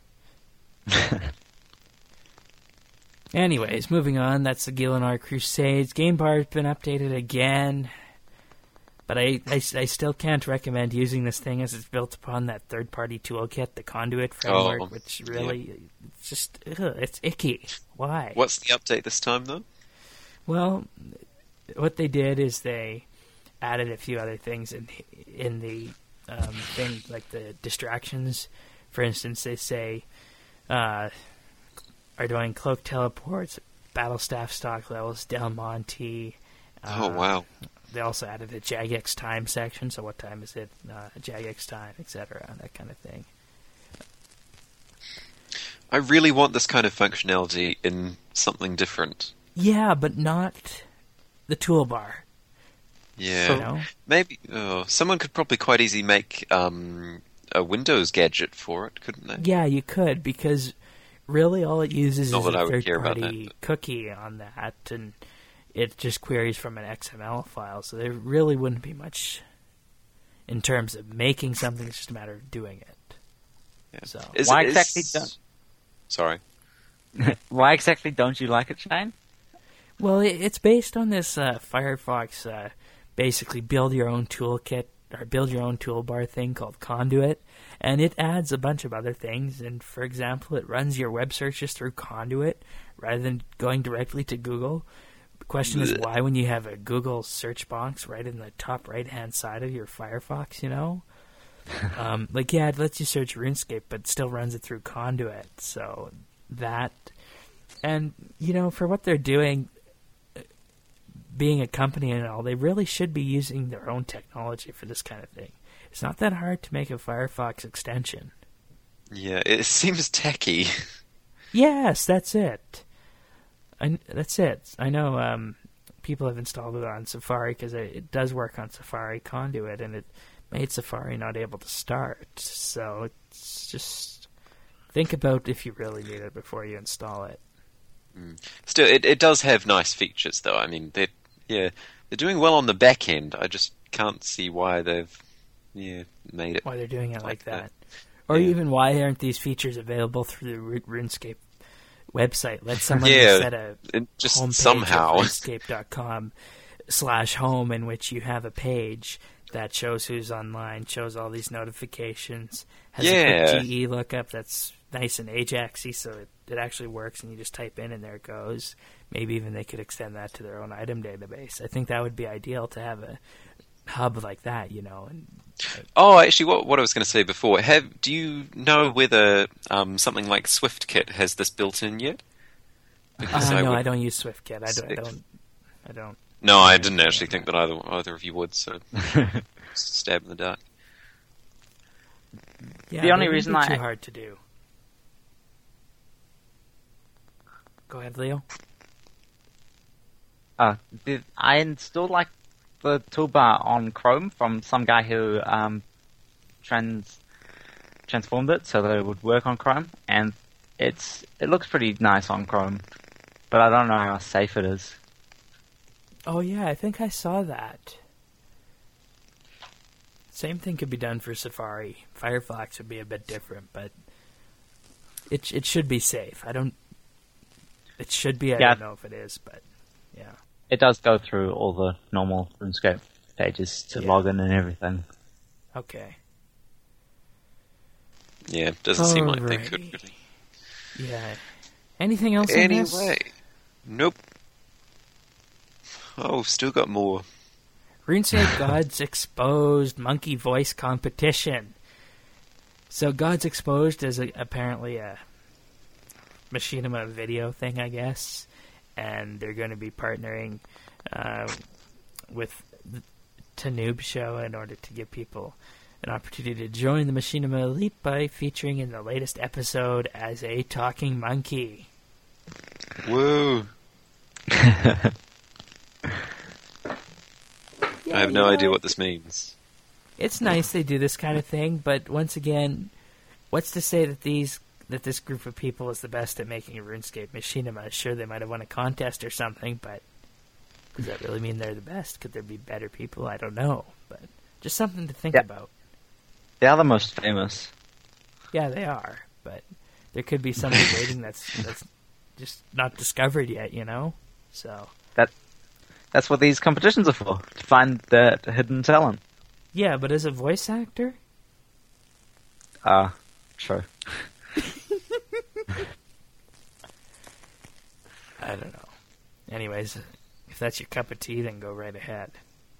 Anyways, moving on. That's the Gielinor Crusades. Game bar's been updated again. But I, I, I still can't recommend using this thing as it's built upon that third-party toolkit, the Conduit framework, Oh, which really, it's just, ugh, it's icky. Why? What's the update this time, though? Well, what they did is they added a few other things in in the um, thing, like the distractions. For instance, they say uh, are doing cloak teleports, battle staff stock levels, Del Monte. Uh, Oh wow. They also added a Jagex time section, so what time is it? Uh, Jagex time, et cetera, that kind of thing. I really want this kind of functionality in something different. Yeah, but not the toolbar. Yeah. You know? Maybe oh, someone could probably quite easily make um, a Windows gadget for it, couldn't they? Yeah, you could, because really all it uses Not is that I a would care about third-party that, cookie on that, and it just queries from an X M L file, so there really wouldn't be much in terms of making something. It's just a matter of doing it. Yeah. So Is- Why is- exactly don't- Sorry. Why exactly don't you like it, Shane? Well, it, it's based on this uh, Firefox, uh, basically build your own toolkit, or build your own toolbar thing called Conduit, and it adds a bunch of other things, and for example, it runs your web searches through Conduit rather than going directly to Google. The question is why, when you have a Google search box right in the top right-hand side of your Firefox, you know? um, like, yeah, it lets you search RuneScape, but still runs it through Conduit, so that... And, you know, for what they're doing, being a company and all, they really should be using their own technology for this kind of thing. It's not that hard to make a Firefox extension. Yeah, it seems tacky. Yes, that's it. I, that's it. I know um, people have installed it on Safari because it, it does work on Safari Conduit, and it made Safari not able to start. So it's just think about if you really need it before you install it. Still, it, it does have nice features, though. I mean, they yeah, they're doing well on the back end. I just can't see why they've yeah made it. Why they're doing it like, like that. that. Or Yeah. even why aren't these features available through the Ru- RuneScape website? Let someone Yeah, set a it just homepage somehow. at runescape dot com slash home in which you have a page that shows who's online, shows all these notifications, has a Yeah. quick G E lookup that's nice and Ajaxy, so it, it actually works, and you just type in and there it goes. Maybe even they could extend that to their own item database. I think that would be ideal to have a hub like that, you know. And Oh, actually, what what I was going to say before. Have do you know whether um, something like SwiftKit has this built in yet? Because uh, no, would- I don't use SwiftKit. I don't. I Six. don't. I don't. No, I didn't actually think that either either of you would. So, stab in the dark. Yeah, The only they wouldn't reason be I- too hard to do. Go ahead, Leo. Uh, the, I installed like the toolbar on Chrome from some guy who um, trans transformed it so that it would work on Chrome, and it's it looks pretty nice on Chrome, but I don't know how safe it is. Oh yeah, I think I saw that. Same thing could be done for Safari. Firefox would be a bit different, but it it should be safe. I don't. It should be. I Yeah. don't know if it is, but yeah. It does go through all the normal RuneScape pages to Yeah. log in and everything. Okay. Yeah, doesn't seem like they Alrighty. could really. Yeah. Anything else on this? Anyway, nope. Oh, still got more. RuneScape Gods Exposed Monkey Voice Competition. So Gods Exposed is a, apparently a machinima video thing, I guess, and they're going to be partnering uh, with the Tanoob Show in order to give people an opportunity to join the Machinima Elite by featuring in the latest episode as a talking monkey. Whoa! Yeah, I have no you know, idea what this means. It's nice they do this kind of thing, but once again, what's to say that these that this group of people is the best at making a RuneScape machinima? Sure, they might have won a contest or something, but does that really mean they're the best? Could there be better people? I don't know, but just something to think Yeah. about. They are the most famous. Yeah, they are, but there could be somebody waiting that's that's just not discovered yet, you know? So That that's what these competitions are for, to find the, the hidden talent. yeah, but as a voice actor, Ah, true. I don't know. Anyways, if that's your cup of tea, then go right ahead.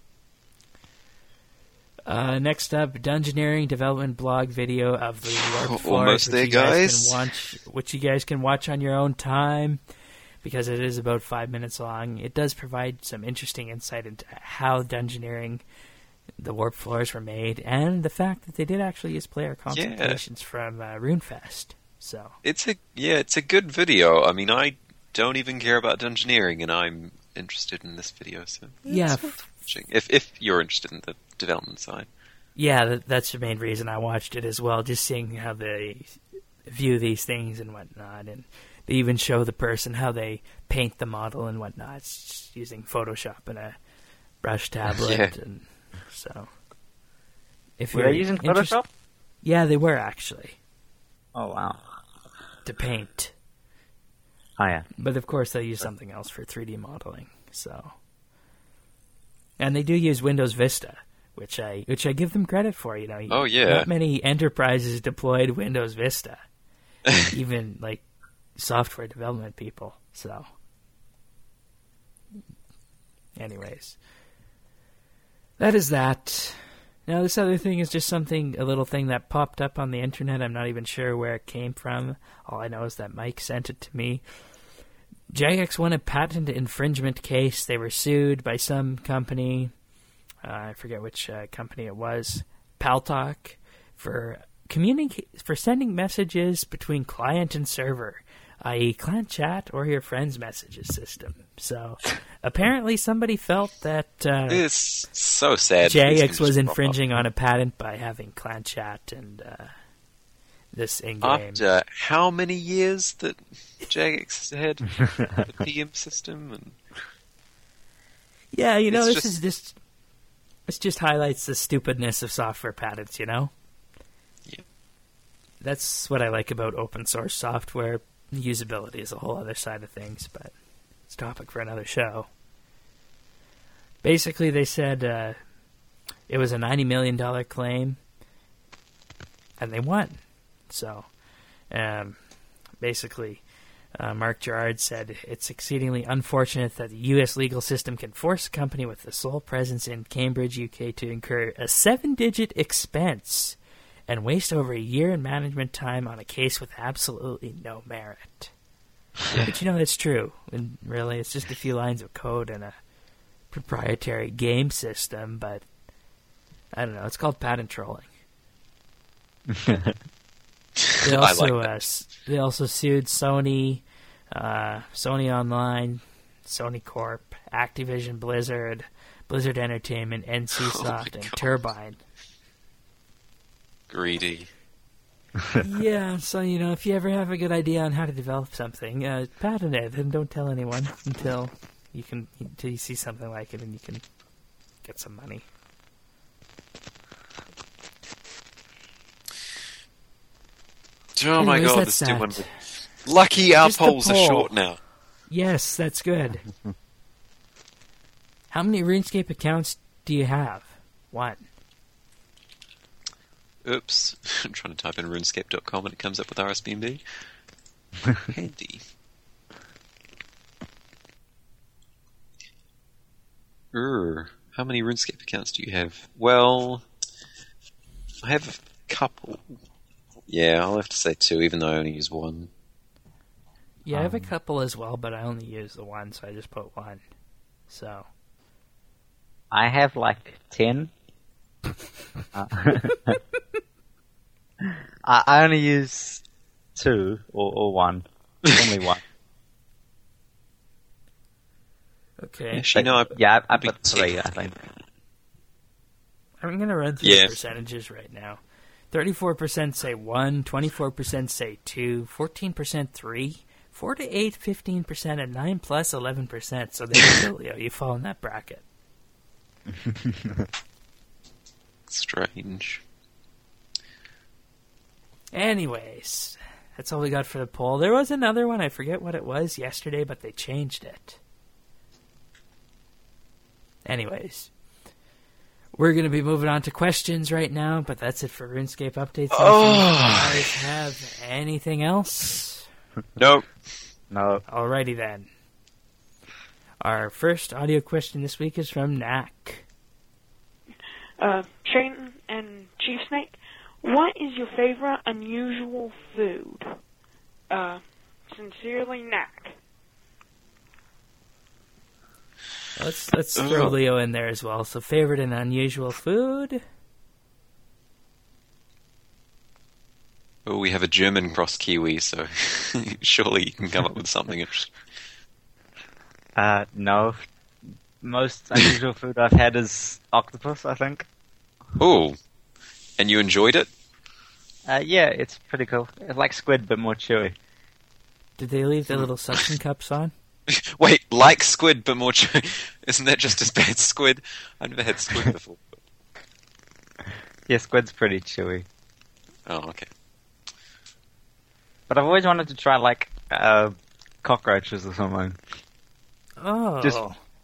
Uh, next up, Dungeoneering development blog video of the Warped Floors, Almost which there, you guys guys. Can watch, which you guys can watch on your own time, because it is about five minutes long. It does provide some interesting insight into how Dungeoneering, the Warped Floors were made, and the fact that they did actually use player consultations from uh, RuneFest. So It's a yeah, it's a good video. I mean, I don't even care about Dungeoneering, and I'm interested in this video. So yeah, it's worth watching. If if you're interested in the development side. Yeah, that, that's the main reason I watched it as well, just seeing how they view these things and whatnot, and they even show the person how they paint the model and whatnot. It's just using Photoshop and a brush tablet, Yeah. and so. If Were you're they using interest- Photoshop? Yeah, they were actually Oh, wow. to paint, Oh, yeah. but of course they use something else for three D modeling. So, and they do use Windows Vista, which I which I give them credit for. You know, Oh, yeah. not many enterprises deployed Windows Vista, even like software development people. So, anyways, that is that. Now, this other thing is just something, a little thing that popped up on the internet. I'm not even sure where it came from. All I know is that Mike sent it to me. Jagex won a patent infringement case. They were sued by some company. Uh, I forget which uh, company it was. Paltalk, for communicate for sending messages between client and server, that is, client chat or your friend's messages system. So apparently, somebody felt that uh, It's so sad. these Jagex things was just crop up. infringing on a patent by having client chat and uh, this in-game. After how many years that Jagex had the P M system? And Yeah, you know, It's this just- is just this just highlights the stupidness of software patents, you know? Yeah. That's what I like about open source software. Usability is a whole other side of things, but it's a topic for another show. Basically, they said uh, it was a ninety million dollars claim, and they won. So, um, basically, uh, Mark Gerard said, it's exceedingly unfortunate that the U S legal system can force a company with the sole presence in Cambridge, U K, to incur a seven-digit expense and waste over a year in management time on a case with absolutely no merit. But you know, that's true. And really, it's just a few lines of code and a proprietary game system, but I don't know. It's called patent trolling. They I also like uh, s- they also sued Sony, uh, Sony Online, Sony Corp, Activision Blizzard, Blizzard Entertainment, N C Soft, and God. Turbine. greedy. Yeah, so you know, if you ever have a good idea on how to develop something, uh, patent it and don't tell anyone until you can until you see something like it and you can get some money. Oh my Anyways, god, that's this dude that. one. Lucky our Just the polls are poll. short now. Yes, that's good. How many RuneScape accounts do you have? One. Oops. I'm trying to type in runescape dot com and it comes up with R S B N B. Handy. Err, how many RuneScape accounts do you have? Well, I have a couple. Yeah, I'll have to say two, even though I only use one. Yeah, I have a couple as well, but I only use the one, so I just put one. So, I have like ten. Uh, I I only use two or, or one. Only one. okay. Actually, no, I, Yeah, I, I Big put three, ten. I think. I'm going to run through Yeah. the percentages right now. thirty-four percent say one, twenty-four percent say two, fourteen percent three, four to eight, fifteen percent, and nine plus eleven percent. So there you go, Leo. You fall in that bracket. strange. Anyways, that's all we got for the poll. There was another one. I forget what it was yesterday, but they changed it. Anyways, we're going to be moving on to questions right now, but that's it for RuneScape updates. Oh. Do you guys have anything else? Nope. No. Alrighty then. Our first audio question this week is from Knack. Uh, Shane and Chief Snake, what is your favorite unusual food? Uh, sincerely, Knack. Let's let's throw Oh. Leo in there as well. So, favorite and unusual food? Oh, we have a German cross Kiwi, so surely you can come up with something interesting. Uh, no. Most unusual food I've had is octopus, I think. Oh, and you enjoyed it? Uh, yeah, it's pretty cool. It's like squid, but more chewy. Did they leave the little suction cups on? Wait, like squid, but more chewy. Isn't that just as bad as squid? I've never had squid before. Yeah, squid's pretty chewy. Oh, okay. But I've always wanted to try, like, uh, cockroaches or something. Oh. Just-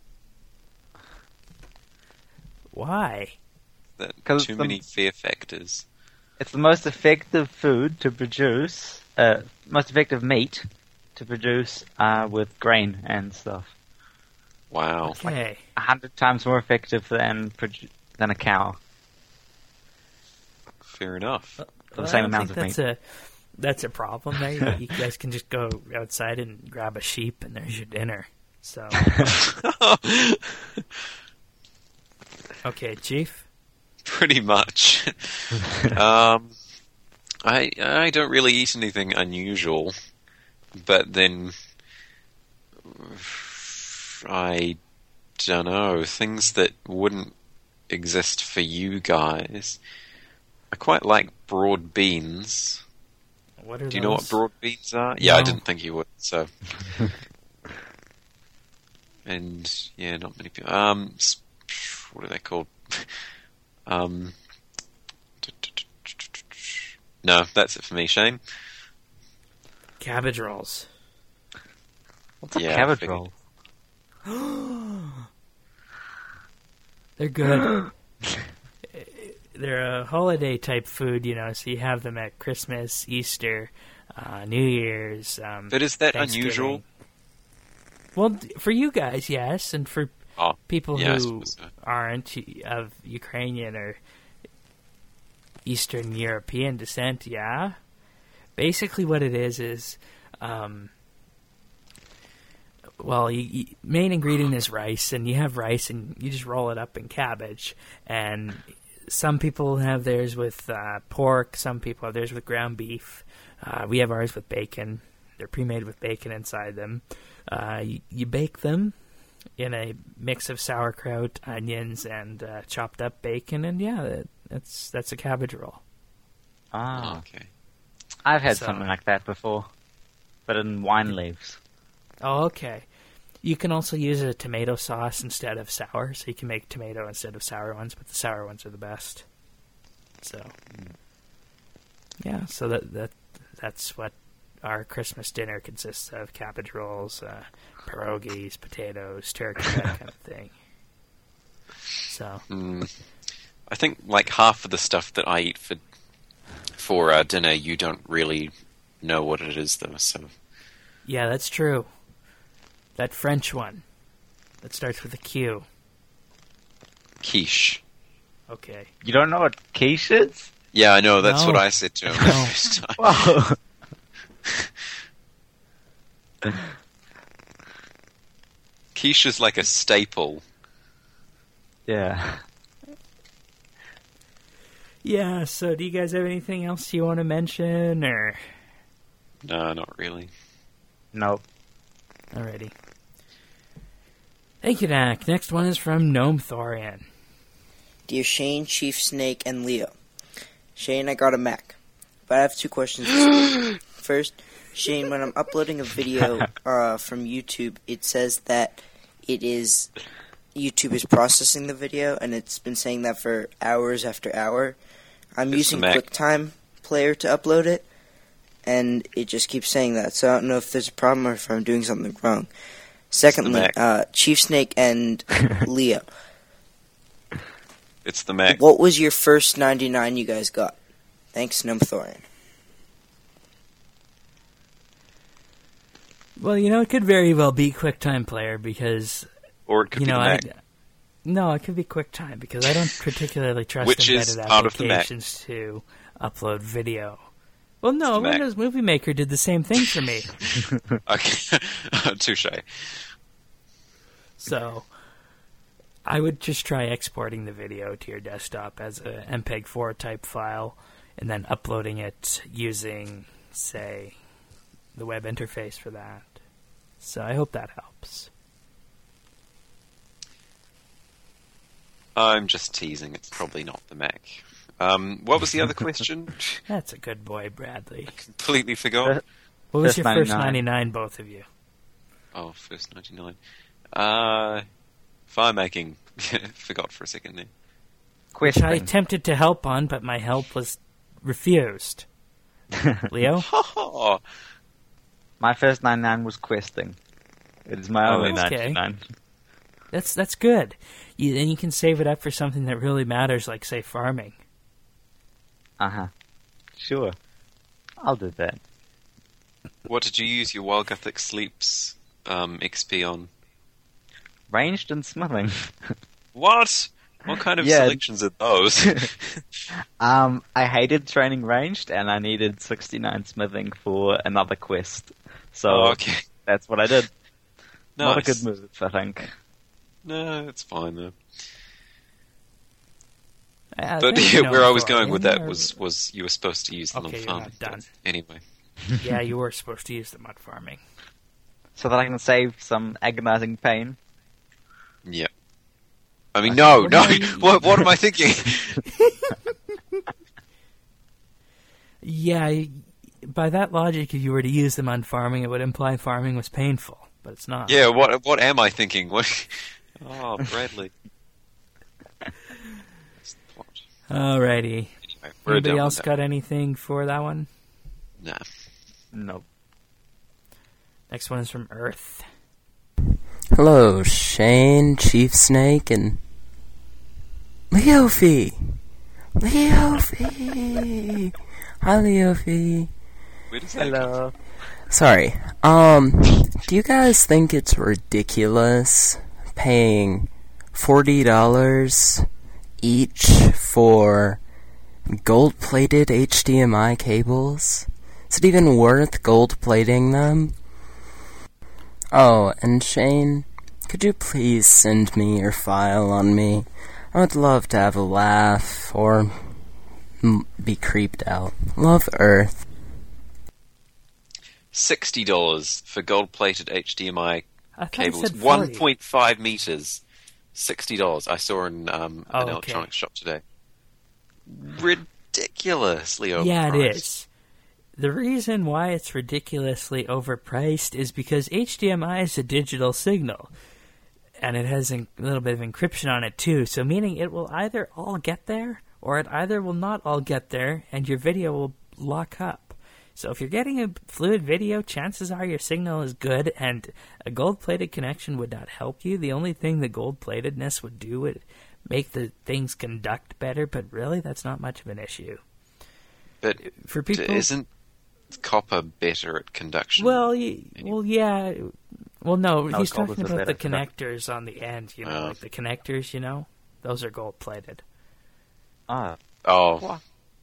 Why? That 'Cause too the- many fear factors. It's the most effective food to produce, uh, most effective meat to produce, uh, with grain and stuff. Wow. Okay. A hundred times more effective than produ- than a cow. Fair enough. For the Well, same I don't amount think of that's meat. a that's a problem. There, you, you guys can just go outside and grab a sheep, and there's your dinner. So, okay, Chief. Pretty much. um, I I don't really eat anything unusual, but then I don't know, things that wouldn't exist for you guys. I quite like broad beans. What are Do you know what those? broad beans are? Yeah, I No. didn't think you would. So, and yeah, not many people. Um, s- what are they called? um, no, that's it for me. Shane. Cabbage rolls. What's a Yeah, I cabbage figured. roll? They're good. They're a holiday type food, you know, so you have them at Christmas, Easter, uh, New Year's. Um, But is that Thanksgiving. unusual? Well, d- for you guys, yes, and for Oh, people yeah, I who suppose so. aren't of Ukrainian or Eastern European descent, yeah. Basically, what it is is, um, well, you, you, main ingredient is rice, and you have rice, and you just roll it up in cabbage. And some people have theirs with uh, pork. Some people have theirs with ground beef. Uh, we have ours with bacon. They're pre-made with bacon inside them. Uh, you, you bake them in a mix of sauerkraut, onions, and uh, chopped up bacon, and yeah, that, that's that's a cabbage roll. Ah, Okay. I've had So- something like that before, but in wine leaves. Oh, okay. You can also use a tomato sauce instead of sour, so you can make tomato instead of sour ones, but the sour ones are the best. So, yeah, so that that that's what our Christmas dinner consists of: cabbage rolls, uh, pierogies, potatoes, turkey, that kind of thing. So, Mm, I think like half of the stuff that I eat for for uh, dinner, you don't really know what it is, though. So yeah, that's true. That French one that starts with a Q. quiche. Okay. You don't know what quiche is? Yeah, I know. That's No. what I said to him the No. first time. Whoa. Quiche is like a staple. Yeah. Yeah, so do you guys have anything else you want to mention, or... No, not really. Nope. Alrighty. Thank you, Dak. Next one is from Gnome Thorian. Dear Shane, Chief Snake, and Leo. Shane, I got a Mac, but I have two questions. First, Shane, when I'm uploading a video uh, from YouTube, it says that it is YouTube is processing the video, and it's been saying that for hours after hour. I'm It's using the Mac. QuickTime Player to upload it, and it just keeps saying that. So I don't know if there's a problem or if I'm doing something wrong. Secondly, Mac. uh, Chief Snake and Leo. It's the Mac. What was your first ninety-nine you guys got? Thanks, Numthorian. Well, you know, it could very well be QuickTime Player because, Or it could you be know, the I... Mac. No, it could be QuickTime because I don't particularly trust Which is embedded out of the Mac. applications to upload video. Well, no, the Mac. Windows Movie Maker did the same thing for me. Okay. Touche. So, I would just try exporting the video to your desktop as a M P E G four type file and then uploading it using, say, the web interface for that. So I hope that helps. I'm just teasing. It's probably not the Mac. Um, what was the other question? That's a good boy, Bradley. Completely forgot. What was First your first ninety-nine. ninety-nine, both of you? Oh, first ninety-nine. Uh, fire making. Forgot for a second there. Which I Question. attempted to help on, but my help was refused. Leo? Oh, My first ninety-nine was questing. It is my Oh, only okay. ninety-nine. That's that's good. You, then you can save it up for something that really matters, like, say, farming. Uh-huh. Sure. I'll do that. what did you use your Wild Gothic Sleeps um, X P on? Ranged and smithing. What? What kind of Yeah. selections are those? um, I hated training ranged, and I needed sixty-nine smithing for another quest. So oh, okay. that's what I did. Not a Nice. good move, I think. No, it's fine though. Uh, But they're where I was known for going it. with that They're- was, was you were supposed to use them Okay, on you're farming. not done. but Anyway. Yeah, you were supposed to use them on farming. So that I can save some agonizing pain. Yeah. I mean, no, Well, no. no, you- What, what am I thinking? Yeah, y- by that logic, if you were to use them on farming, it would imply farming was painful, but it's not. Yeah, what what am I thinking? What? Oh, Bradley. Alrighty. Anyway, we're Anybody done else with got anything for that one? that. Nah. No. Next one is from Earth. Hello, Shane, Chief Snake, and Leofy. Leofy. Hi, Leofy. Where does that come Hello. Sorry. Um, do you guys think it's ridiculous paying forty dollars each for gold-plated H D M I cables? Is it even worth gold-plating them? Oh, and Shane, could you please send me your file on me? I would love to have a laugh or m- be creeped out. Love, Earth. sixty dollars for gold-plated H D M I I thought it cables, said one forty. point five meters, sixty dollars. I saw in um, Oh, an okay. electronics shop today. Ridiculously overpriced. Yeah, it is. The reason why it's ridiculously overpriced is because H D M I is a digital signal, and it has a little bit of encryption on it too, so meaning it will either all get there, or it either will not all get there, and your video will lock up. So if you're getting a fluid video, chances are your signal is good, and a gold-plated connection would not help you. The only thing the gold-platedness would do would make the things conduct better, but really that's not much of an issue. But For people... isn't copper better at conduction? Well, y- well, yeah. Well, no, No, he's gold talking is a about the better conduct- connectors on the end, you know, Oh. like the connectors, you know? Those are gold-plated. Ah. oh, What?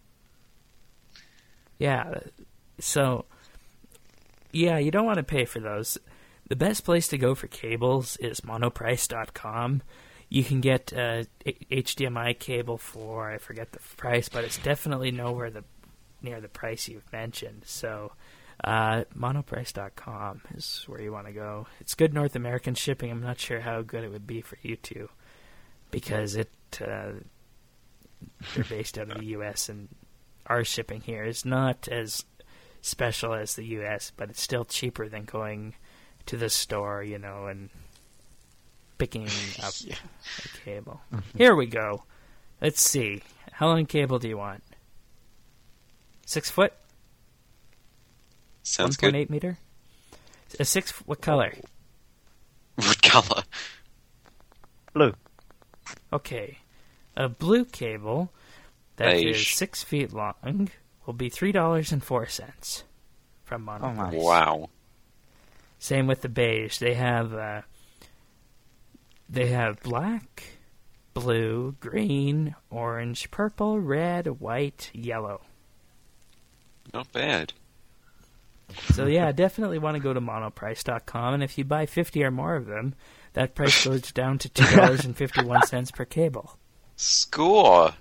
Yeah, so, yeah, you don't want to pay for those. The best place to go for cables is monoprice dot com. You can get a H D M I cable for, I forget the price, but it's definitely nowhere the near the price you've mentioned. So, uh, monoprice dot com is where you want to go. It's good North American shipping. I'm not sure how good it would be for you two, because it uh, they're based out of the U S, and our shipping here is not as special as the U S, but it's still cheaper than going to the store, you know, and picking up a cable. Here we go. Let's see. How long cable do you want? Six foot? sounds one point good. eight meter? A six, what color? What color? Blue. Okay. A blue cable that is Beige. six feet long will be three dollars and four cents from Monoprice. Oh my. Wow. Same with the beige. They have uh, they have black, blue, green, orange, purple, red, white, yellow. Not bad. So yeah, definitely want to go to monoprice dot com, and if you buy fifty or more of them, that price goes down to two dollars and fifty-one cents per cable. Score.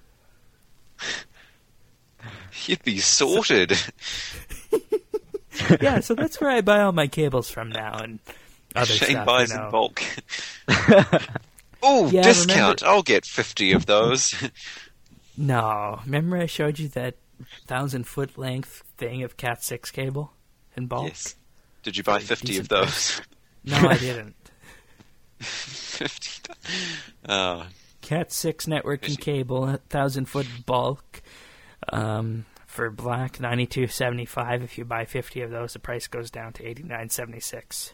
You'd be sorted. Yeah, so that's where I buy all my cables from now, and other Shane stuff. buys you know. in bulk. Oh, Yeah, discount! remember- I'll get fifty of those. No, remember I showed you that thousand foot length thing of Cat six cable in bulk? Yes. Did you buy For a fifty of decent those? No, I didn't. fifty. Oh, Cat six networking cable, thousand foot bulk. Um, for black, ninety two seventy five. If you buy fifty of those, the price goes down to eighty nine seventy six.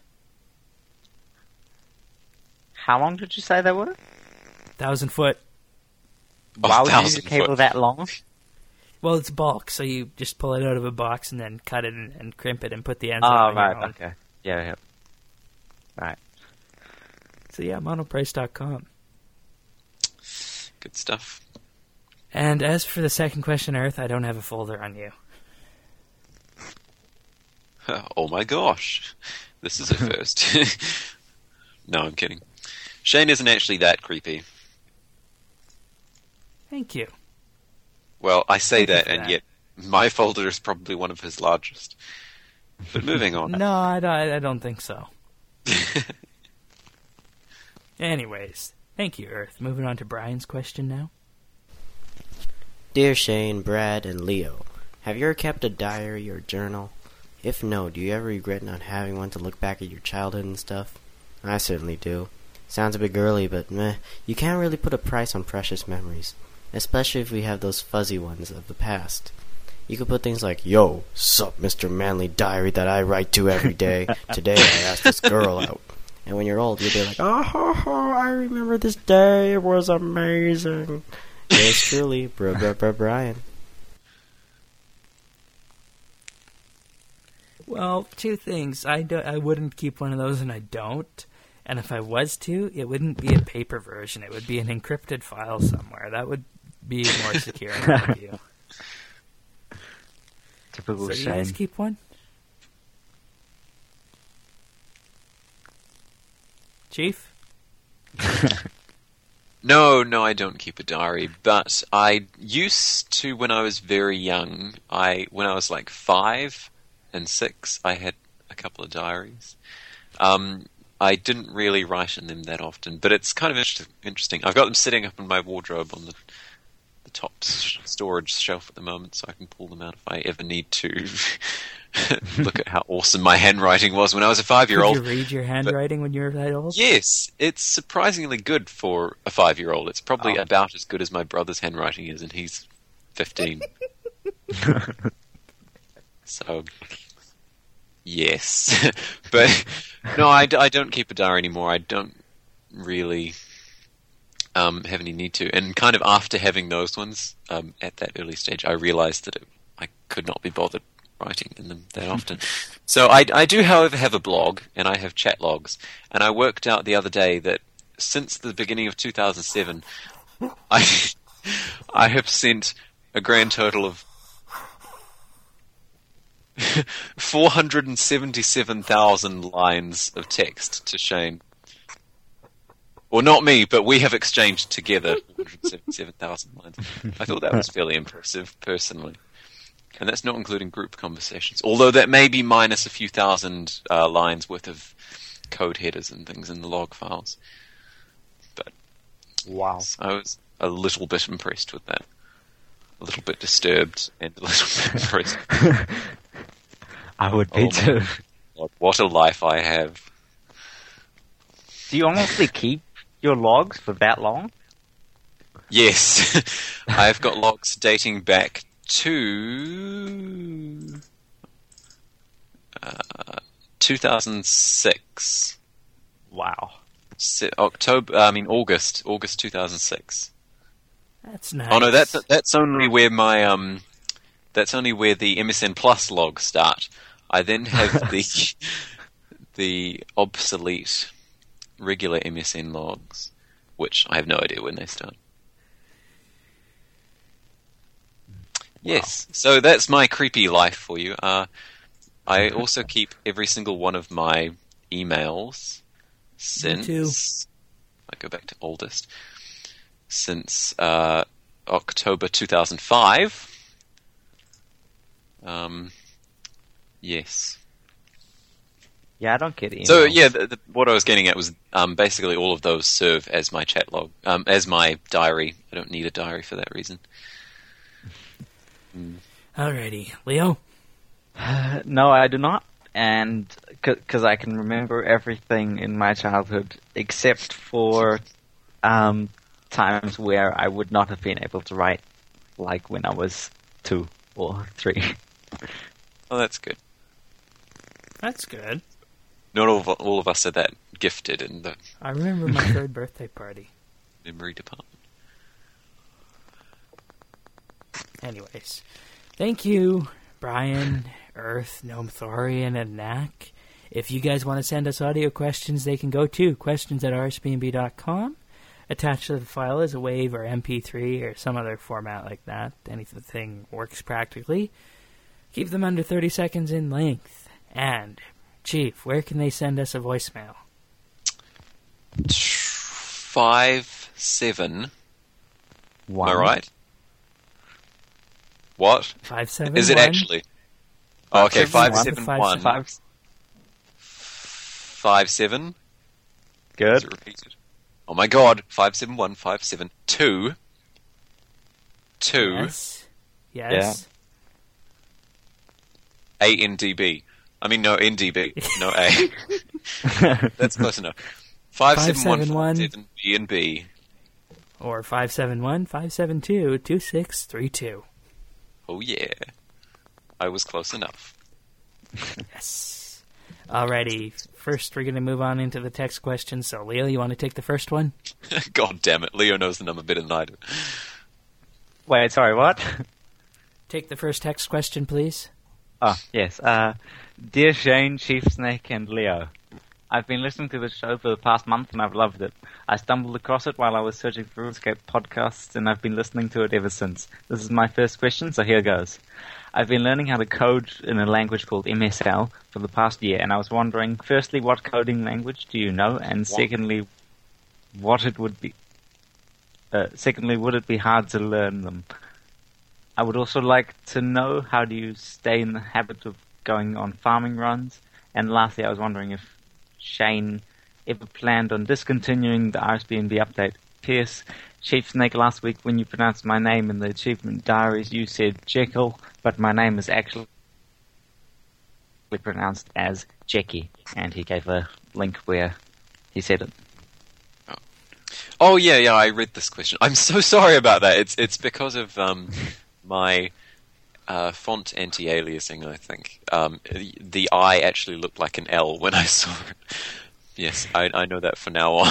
How long did you say they were? Thousand foot. Oh, Why would you use a thousand cable foot. that long? Well, it's bulk, so you just pull it out of a box and then cut it and, and crimp it and put the ends Oh, on your right. own. Okay. Yeah, yeah. Right. So yeah, monoprice dot com. good stuff. And as for the second question, Earth, I don't have a folder on you. Oh my gosh. This is a first. No, I'm kidding. Shane isn't actually that creepy. Thank you. Well, I say Thank you that, for and that. yet my folder is probably one of his largest. But moving on. No, I don't, I don't think so. Anyways, thank you, Earth. Moving on to Brian's question now. Dear Shane, Brad, and Leo, have you ever kept a diary or journal? If no, do you ever regret not having one to look back at your childhood and stuff? I certainly do. Sounds a bit girly, but meh, you can't really put a price on precious memories, especially if we have those fuzzy ones of the past. You could put things like, yo, sup, Mister Manly Diary that I write to every day. Today I asked this girl out. And when you're old, you'll be like, oh, ho, ho, I remember this day. It was amazing. Yours truly, br- br- br- Brian. Well, two things. I, do, I wouldn't keep one of those, and I don't. And if I was to, it wouldn't be a paper version. It would be an encrypted file somewhere. That would be more secure in my view. Typical So do you guys Shane. keep one? Chief? No, no, I don't keep a diary, but I used to when I was very young. I when I was like five and six, I had a couple of diaries. Um, I didn't really write in them that often, but it's kind of inter- interesting. I've got them sitting up in my wardrobe on the the top s- storage shelf at the moment, so I can pull them out if I ever need to. Look at how awesome my handwriting was when I was a five-year-old. Could you read your handwriting when you were that old? Yes, it's surprisingly good for a five-year-old. It's probably Oh. about as good as my brother's handwriting is, and he's fifteen. So, yes. But, no, I, d- I don't keep a diary anymore. I don't really um, have any need to. And kind of after having those ones, um, at that early stage, I realized that it, I could not be bothered writing in them that often. So I, I do, however, have a blog, and I have chat logs. And I worked out the other day that since the beginning of two thousand seven, I I have sent a grand total of four hundred seventy-seven thousand lines of text to Shane. Well, not me, but we have exchanged together four hundred seventy-seven thousand lines. I thought that was fairly impressive, personally. And that's not including group conversations. Although that may be minus a few thousand uh, lines worth of code headers and things in the log files. But Wow. I was a little bit impressed with that. A little bit disturbed and a little bit impressed. I would be Oh my too. God, what a life I have. Do you honestly keep your logs for that long? Yes, I've got logs dating back to uh, two thousand six. Wow. Se- October, I mean August, August two thousand six. That's nice. Oh no, that's that's only where my um, that's only where the M S N Plus logs start. I then have the the obsolete regular M S N logs, which I have no idea when they start. Yes, so that's my creepy life for you. Uh, I also keep every single one of my emails since too. I go back to oldest since uh, October two thousand five. Um, yes. Yeah, I don't get emails. So yeah, the, the, what I was getting at was um, basically all of those serve as my chat log, um, as my diary. I don't need a diary for that reason. Alrighty. Leo? No, I do not. And because I can remember everything in my childhood except for um, times where I would not have been able to write, like when I was two or three. Oh, that's good. That's good. Not all of, all of us are that gifted in the I remember my third birthday party. memory department. Anyways, thank you, Brian, Earth, Gnome Thorian, and Knack. If you guys want to send us audio questions, they can go to questions at r s b n b dot com. Attached to the file is a WAV or M P three or some other format like that. Anything works practically. Keep them under thirty seconds in length. And, Chief, where can they send us a voicemail? Five seven. One. Am I right? What? Five seven. Is it one. actually? Oh, okay, Five, five seven, seven five, one Five. five seven. Is Good. it repeated? Oh my god! Five seven one five seven two two Yes. Yes. A N D B. I mean, no N D B, no A. That's close enough. Five seven one five seven B and B. Or five seven one five seven two two six three two. Oh yeah, I was close enough. Yes. Alrighty. First, we're going to move on into the text question. So, Leo, you want to take the first one? God damn it, Leo knows the number better than I do. Wait, sorry, what? Take the first text question, please. Oh, yes. Uh, Dear Shane, Chief Snake, and Leo, I've been listening to the show for the past month and I've loved it. I stumbled across it while I was searching for RuneScape podcasts and I've been listening to it ever since. This is my first question, so here goes. I've been learning how to code in a language called M S L for the past year, and I was wondering, firstly, what coding language do you know? And secondly, what it would be... Uh, secondly, would it be hard to learn them? I would also like to know, how do you stay in the habit of going on farming runs? And lastly, I was wondering if Shane ever planned on discontinuing the R S B N B update. P S. Chief Snake, last week when you pronounced my name in the achievement diaries, you said Jekyll, but my name is actually pronounced as Jackie. And he gave a link where he said it. Oh yeah, yeah, I read this question. I'm so sorry about that. It's it's because of um, my uh, font anti-aliasing, I think. Um, the, the I actually looked like an L when I saw it. Yes, I, I know that from now on.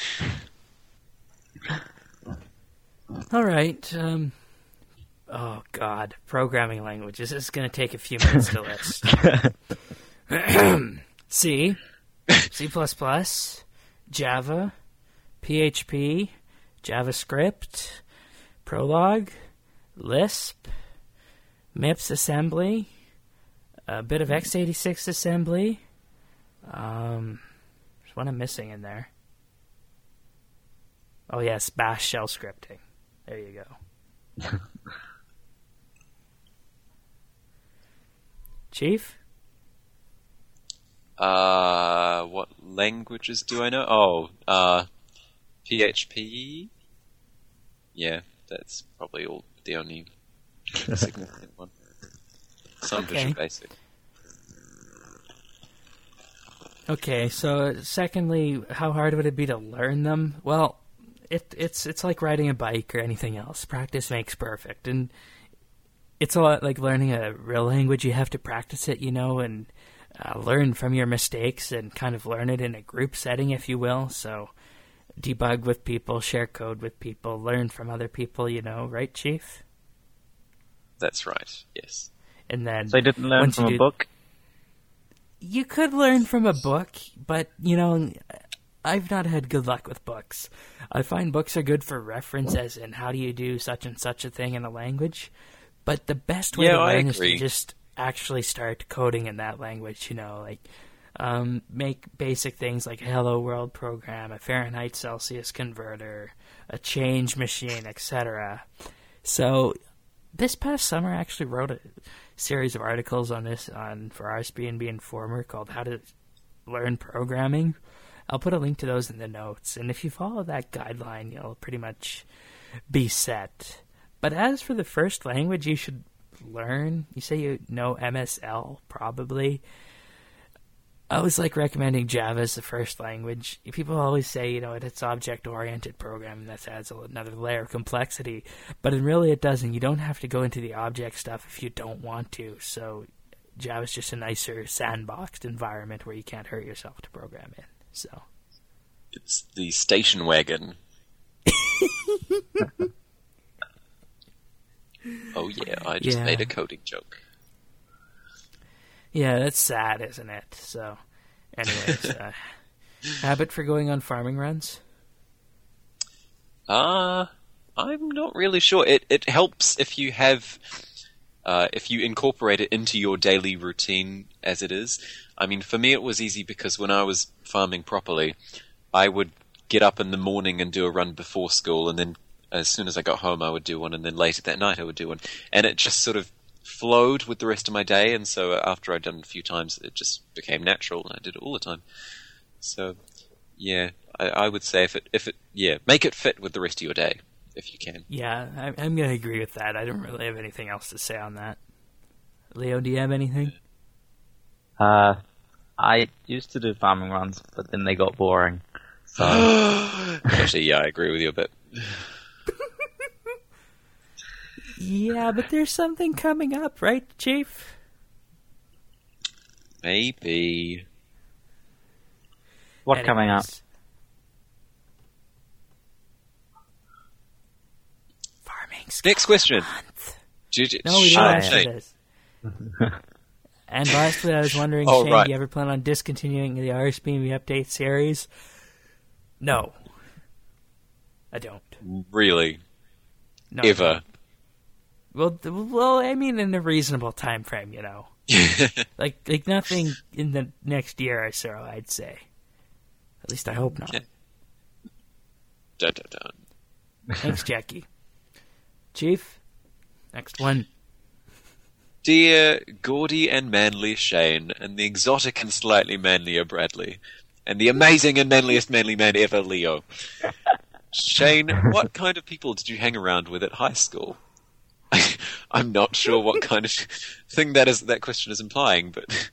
All right. Um, oh, God. Programming languages. This is going to take a few minutes to list. C, C++, Java, P H P, JavaScript, Prolog, Lisp, MIPS assembly, a bit of x eighty-six assembly. Um, there's one I'm missing in there. Oh, yes, Bash shell scripting. There you go. Chief? Uh, what languages do I know? Oh, uh, P H P? Yeah, that's probably all the only significant one. Some Okay. Visual Basic. Okay, so secondly, how hard would it be to learn them? Well, it, it's it's like riding a bike or anything else. Practice makes perfect, and it's a lot like learning a real language. You have to practice it, you know, and uh, learn from your mistakes and kind of learn it in a group setting, if you will. So debug with people, share code with people, learn from other people, you know, right, Chief? That's right, yes. And then So you didn't learn once from you a do- book? You could learn from a book, but, you know, I've not had good luck with books. I find books are good for reference, as in how do you do such and such a thing in a language, but the best way Yeah, to I learn is to agree. just actually start coding in that language, you know, like um, make basic things like a Hello World program, a Fahrenheit Celsius converter, a change machine, et cetera. So this past summer I actually wrote a series of articles on this on for R S B N B Informer called How to Learn Programming. I'll put a link to those in the notes, and if you follow that guideline, you'll pretty much be set. But as for the first language you should learn, you say you know M S L, probably. I always like recommending Java as the first language. People always say, you know, it's object-oriented programming. That adds another layer of complexity. But really it doesn't. You don't have to go into the object stuff if you don't want to. So Java's just a nicer sandboxed environment where you can't hurt yourself to program in. So It's the station wagon. Oh yeah, I just Yeah. made a coding joke. yeah, that's sad, isn't it? So anyways, uh, habit for going on farming runs? Uh, I'm not really sure. It it helps if you have, uh, if you incorporate it into your daily routine as it is. I mean, for me it was easy because when I was farming properly, I would get up in the morning and do a run before school, and then as soon as I got home, I would do one, and then later that night I would do one, and it just sort of flowed with the rest of my day. And so after I'd done it a few times, it just became natural, and I did it all the time. So yeah, I, I would say if it if it yeah, make it fit with the rest of your day if you can. Yeah, I, I'm going to agree with that. I don't really have anything else to say on that. Leo, do you have anything? Uh, I used to do farming runs, but then they got boring. So Actually, yeah, I agree with you a bit. Yeah, but there's something coming up, right, Chief? Maybe. what coming up? Anyways. Farming's Next question. month. Did you- No, we Shut don't up, answer Shane. this. And lastly, I was wondering, Oh, Shane, right. do you ever plan on discontinuing the R S B M Update series? No. I don't. Really? No. Ever? Well, th- well, I mean, in a reasonable time frame, you know. Like, like nothing in the next year or so, I'd say. At least I hope not. Okay. Dun, dun, dun. Thanks, Jackie. Chief, next one. Dear gaudy and manly Shane, and the exotic and slightly manlier Bradley, and the amazing and manliest manly man ever, Leo. Shane, what kind of people did you hang around with at high school? I'm not sure what kind of thing that is. That question is implying, but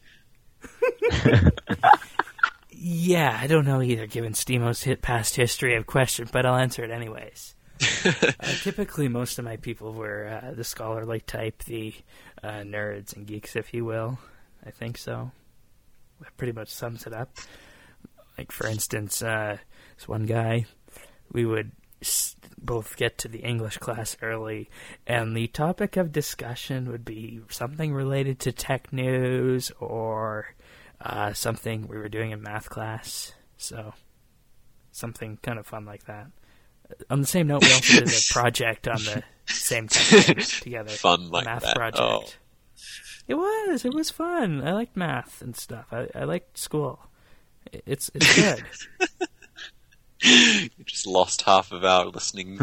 Yeah, I don't know either, given Steamo's hit past history of question, but I'll answer it anyways. uh, typically, most of my people were uh, the scholarly type, the uh, nerds and geeks, if you will. I think so. That pretty much sums it up. Like, for instance, uh, this one guy, we would s- both get to the English class early, and the topic of discussion would be something related to tech news or uh, something we were doing in math class. So, something kind of fun like that. On the same note, we also did a project on the same thing together. Fun like math that. project. Oh. It was. It was fun. I liked math and stuff. I, I liked school. It- It's it's good. you just lost half of our listening.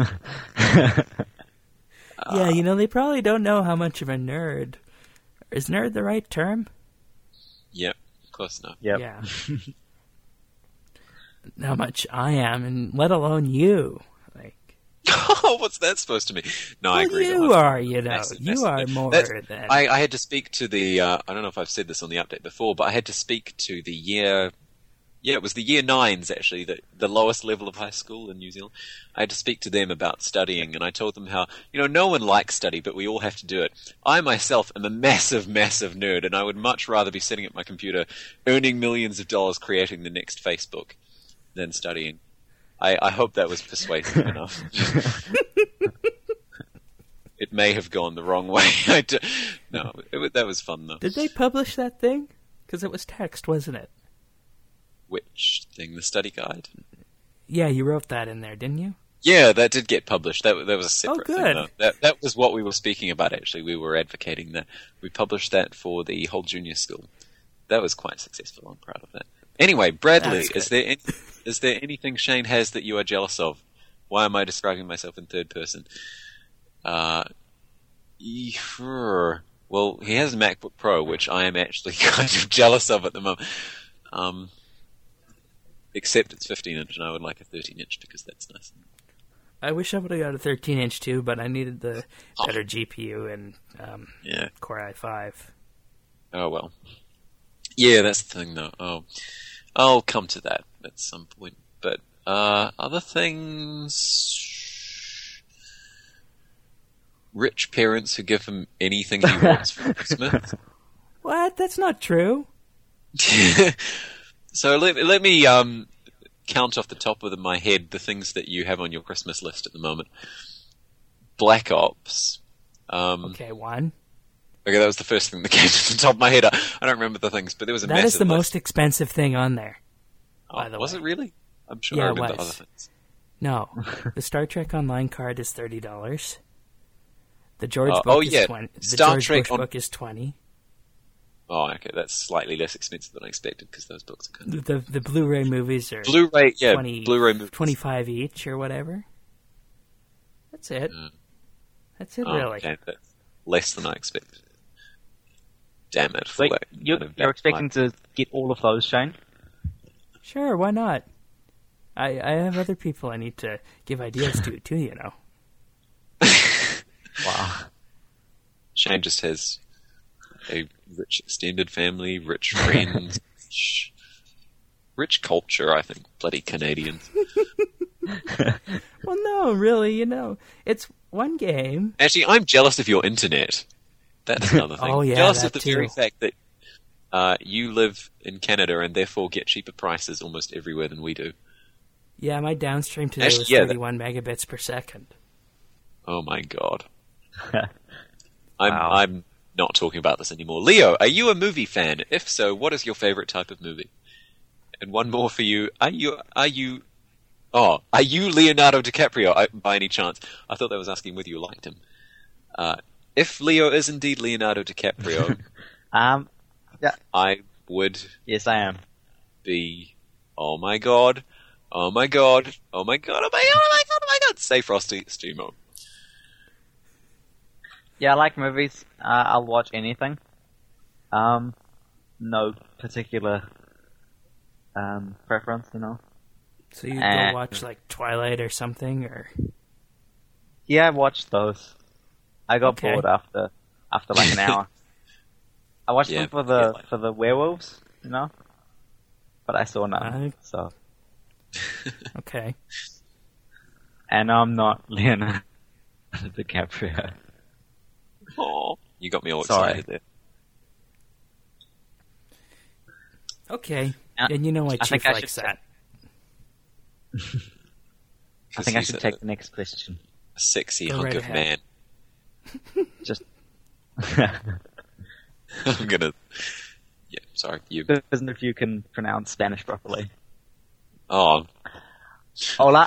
Yeah, you know, they probably don't know how much of a nerd. Is nerd the right term? Yep, close enough. Yep. Yeah. How much I am, and let alone you. Like, What's that supposed to mean? No, I well, agree. you are, you know, Massive, you massive are nerd. more That's- than. I, I had to speak to the. Uh, I don't know if I've said this on the update before, but I had to speak to the year. Yeah, it was the year nines actually, the the lowest level of high school in New Zealand. I had to speak to them about studying, and I told them how you know no one likes study, but we all have to do it. I myself am a massive, massive nerd, and I would much rather be sitting at my computer earning millions of dollars creating the next Facebook than studying. I, I hope that was persuasive enough. It may have gone the wrong way. I d- no, it, wa- that was fun though. Did they publish that thing? Because it was text, wasn't it? Which thing? The study guide? Yeah, you wrote that in there, didn't you? Yeah, that did get published. That that was a separate Oh, thing. good. Though. That that was what we were speaking about. Actually, we were advocating that. We published that for the whole junior school. That was quite successful. I'm proud of that. Anyway, Bradley, That's good. is there any, is there anything Shane has that you are jealous of? Why am I describing myself in third person? Uh, e- sure. Well, he has a MacBook Pro, which I am actually kind of jealous of at the moment. Um, except it's fifteen inch, and I would like a thirteen inch because that's nice. I wish I would have got a thirteen inch too, but I needed the Oh. better G P U and um, Yeah. Core i five. Oh well. Yeah, that's the thing though. Oh, I'll come to that at some point. But uh, other things, rich parents who give him anything he wants for Christmas. What? That's not true. So let let me um, count off the top of my head the things that you have on your Christmas list at the moment. Black Ops. Um, Okay, one. Okay, that was the first thing that came to the top of my head. I, I don't remember the things, but there was a That massive is the list. most expensive thing on there. Oh, by the was way. it really? I'm sure Yeah, I it remember was. other things. No, the Star Trek Online card is thirty dollars. The George Uh, book oh, is yeah, twenty. The Star George Trek Bush on- book is twenty. Oh, okay, that's slightly less expensive than I expected because those books are kind of... The the Blu-ray movies are Blu-ray, yeah, twenty, Blu-ray movies. twenty-five each or whatever. That's it. Mm. That's it, Oh, really. okay, that's less than I expected. Damn it. for Wait, that you, kind of you're backfire. expecting to get all of those, Shane? Sure, why not? I, I have other people I need to give ideas to, too, you know. Wow. Shane just has a rich extended family, rich friends, rich, rich culture, I think. Bloody Canadians. Well, no, really, you know, it's one game. Actually, I'm jealous of your internet. That's another thing. Oh, yeah, jealous that of the too. very fact that uh, you live in Canada and therefore get cheaper prices almost everywhere than we do. Yeah, my downstream today Actually, was yeah, that- thirty-one megabits per second. Oh my god. I'm Wow. I'm not talking about this anymore. Leo, are you a movie fan? If so, what is your favorite type of movie? And one more for you. Are you are you Oh, are you Leonardo DiCaprio I, by any chance? I thought that was asking whether you liked him. Uh, if Leo is indeed Leonardo DiCaprio, Um, I would yes, I am. be oh my god. Oh my god. Oh my god. Oh my god. Oh my god. Oh my god. Say Frosty Steamo. Yeah, I like movies. Uh, I'll watch anything. Um, no particular um, preference, you know. So you Uh, go watch, like, Twilight or something, or... Yeah, I watched those. I got Okay. bored after after like an hour. I watched Yeah, them for the yeah. for the werewolves, you know. But I saw none. Uh, So, Okay. and I'm not Leonardo DiCaprio. Aw, you got me all Sorry. excited there. Okay. Uh, and you know why I Chief think I likes should that. I think I he's should a- take the next question. A sexy Go hunk right of ahead. man. Just I'm gonna. Yeah, sorry, you. doesn't if you can pronounce Spanish properly. Oh, Hola.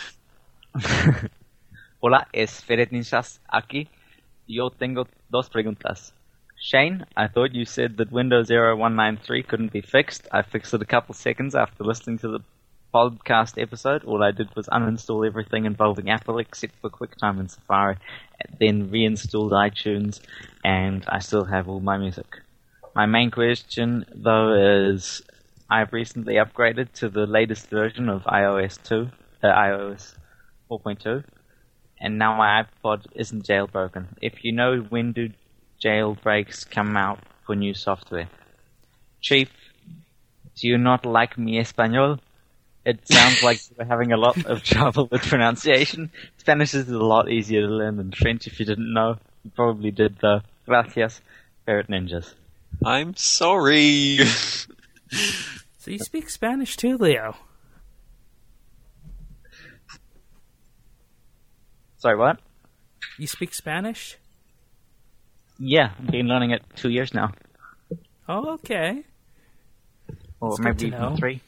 Hola, es Feret Ninjas aquí. Yo tengo dos preguntas. Shane, I thought you said that Windows Zero one ninety-three couldn't be fixed. I fixed it a couple seconds after listening to the podcast episode. All I did was uninstall everything involving Apple except for QuickTime and Safari, then reinstalled iTunes, and I still have all my music. My main question, though, is I've recently upgraded to the latest version of iOS two, uh, iOS four point two, and now my iPod isn't jailbroken. If you know when do jailbreaks come out for new software? Chief, do you not like mi español? It sounds like you're having a lot of trouble with pronunciation. Spanish is a lot easier to learn than French if you didn't know. You probably did though. Gracias, Ferret Ninjas. I'm sorry. So you speak Spanish too, Leo? Sorry, what? You speak Spanish? Yeah, I've been learning it two years now. Oh, okay. Or That's good maybe to even know. three.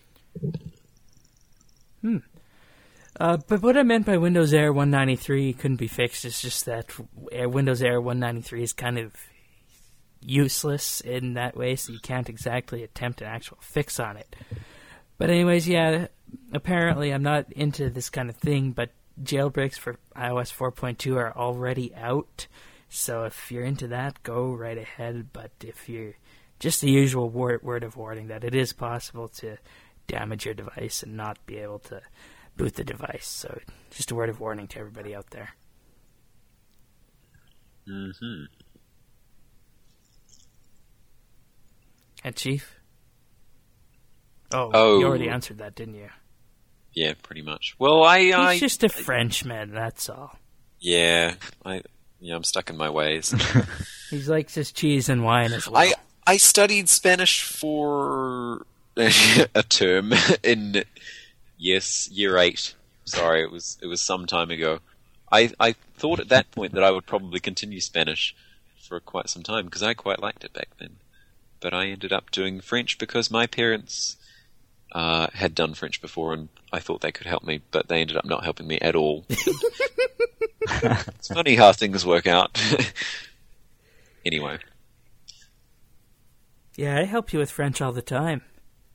Uh, but what I meant by Windows Air one ninety-three couldn't be fixed is just that Air- Windows Air one ninety-three is kind of useless in that way, so you can't exactly attempt an actual fix on it. But anyways, yeah, apparently I'm not into this kind of thing, but jailbreaks for iOS four point two are already out, so if you're into that, go right ahead. But if you're just the usual word, word of warning that it is possible to damage your device and not be able to boot the device. So just a word of warning to everybody out there. hmm And Chief? Oh, Oh. you already answered that, didn't you? Yeah, pretty much. Well, I, He's I, just a Frenchman, that's all. yeah, I, yeah, I'm stuck in my ways. He likes his cheese and wine as well. I, I studied Spanish for a term in, yes, year eight. Sorry, it was, it was some time ago. I, I thought at that point that I would probably continue Spanish for quite some time because I quite liked it back then. But I ended up doing French because my parents uh, had done French before and I thought they could help me, but they ended up not helping me at all. It's funny how things work out. Anyway. Yeah, I help you with French all the time.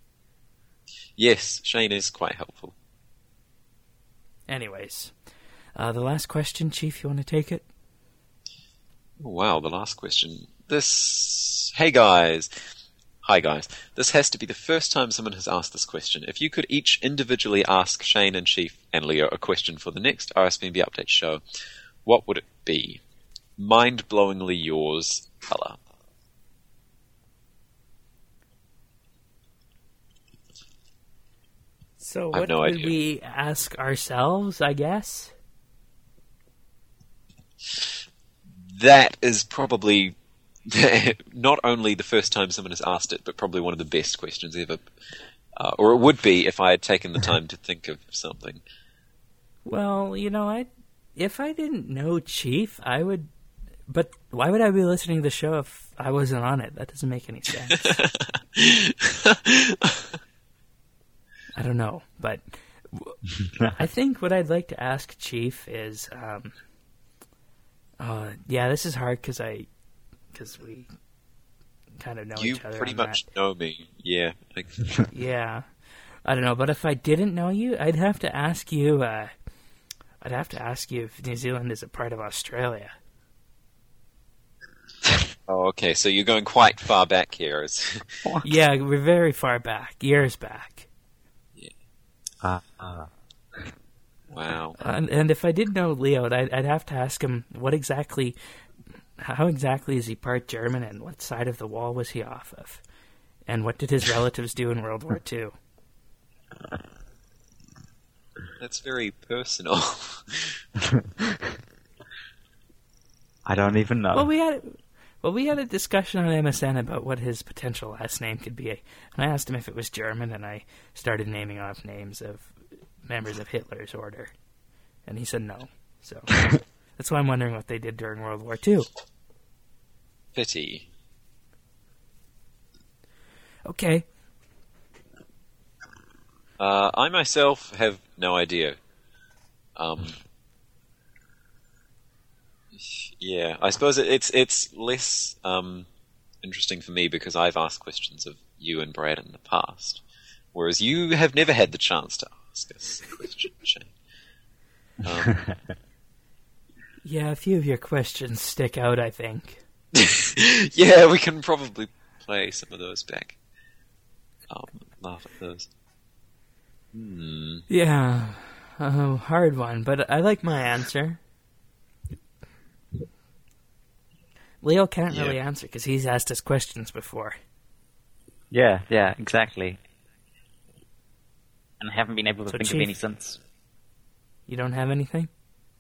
Yes, Shane is quite helpful. Anyways. Uh, the last question, Chief, you want to take it? Oh, wow, the last question. This... Hey, guys. Hi, guys. This has to be the first time someone has asked this question. If you could each individually ask Shane and Chief and Leo a question for the next R S V N B Update show, what would it be? Mind-blowingly yours, Colour. So I have what no would idea. we ask ourselves, I guess? That is probably not only the first time someone has asked it, but probably one of the best questions ever. Uh, or it would be if I had taken the time to think of something. Well, you know, I if I didn't know Chief, I would... But why would I be listening to the show if I wasn't on it? That doesn't make any sense. I don't know, but I think what I'd like to ask Chief is, um, uh, yeah, this is hard because I, because we kind of know You each other. pretty on much know me, yeah. Like, that. Yeah, I don't know, but if I didn't know you, I'd have to ask you. Uh, I'd have to ask you if New Zealand is a part of Australia. oh, okay, so you're going quite far back here. Is- Yeah, we're very far back, years back. Uh, uh, wow. And, and if I did know Leo, I'd, I'd have to ask him what exactly, how exactly is he part German, and what side of the wall was he off of, and what did his relatives do in World War Two? That's very personal. I don't even know. Well, we had, well, we had a discussion on M S N about what his potential last name could be, and I asked him if it was German, and I started naming off names of members of Hitler's order, and he said no. So that's why I'm wondering what they did during World War Two. Pity. Okay. Uh, I myself have no idea. Um, yeah, I suppose it, it's it's less um, interesting for me because I've asked questions of you and Brad in the past, whereas you have never had the chance to ask us a question, Shane. Um, Yeah, a few of your questions stick out, I think. yeah, we can probably play some of those back. Um, laugh at those. Hmm. Yeah, uh, hard one, but I like my answer. Leo can't Yeah. really answer because he's asked us questions before. Yeah, yeah, exactly. And I haven't been able to So, think Chief- of any since. You don't have anything?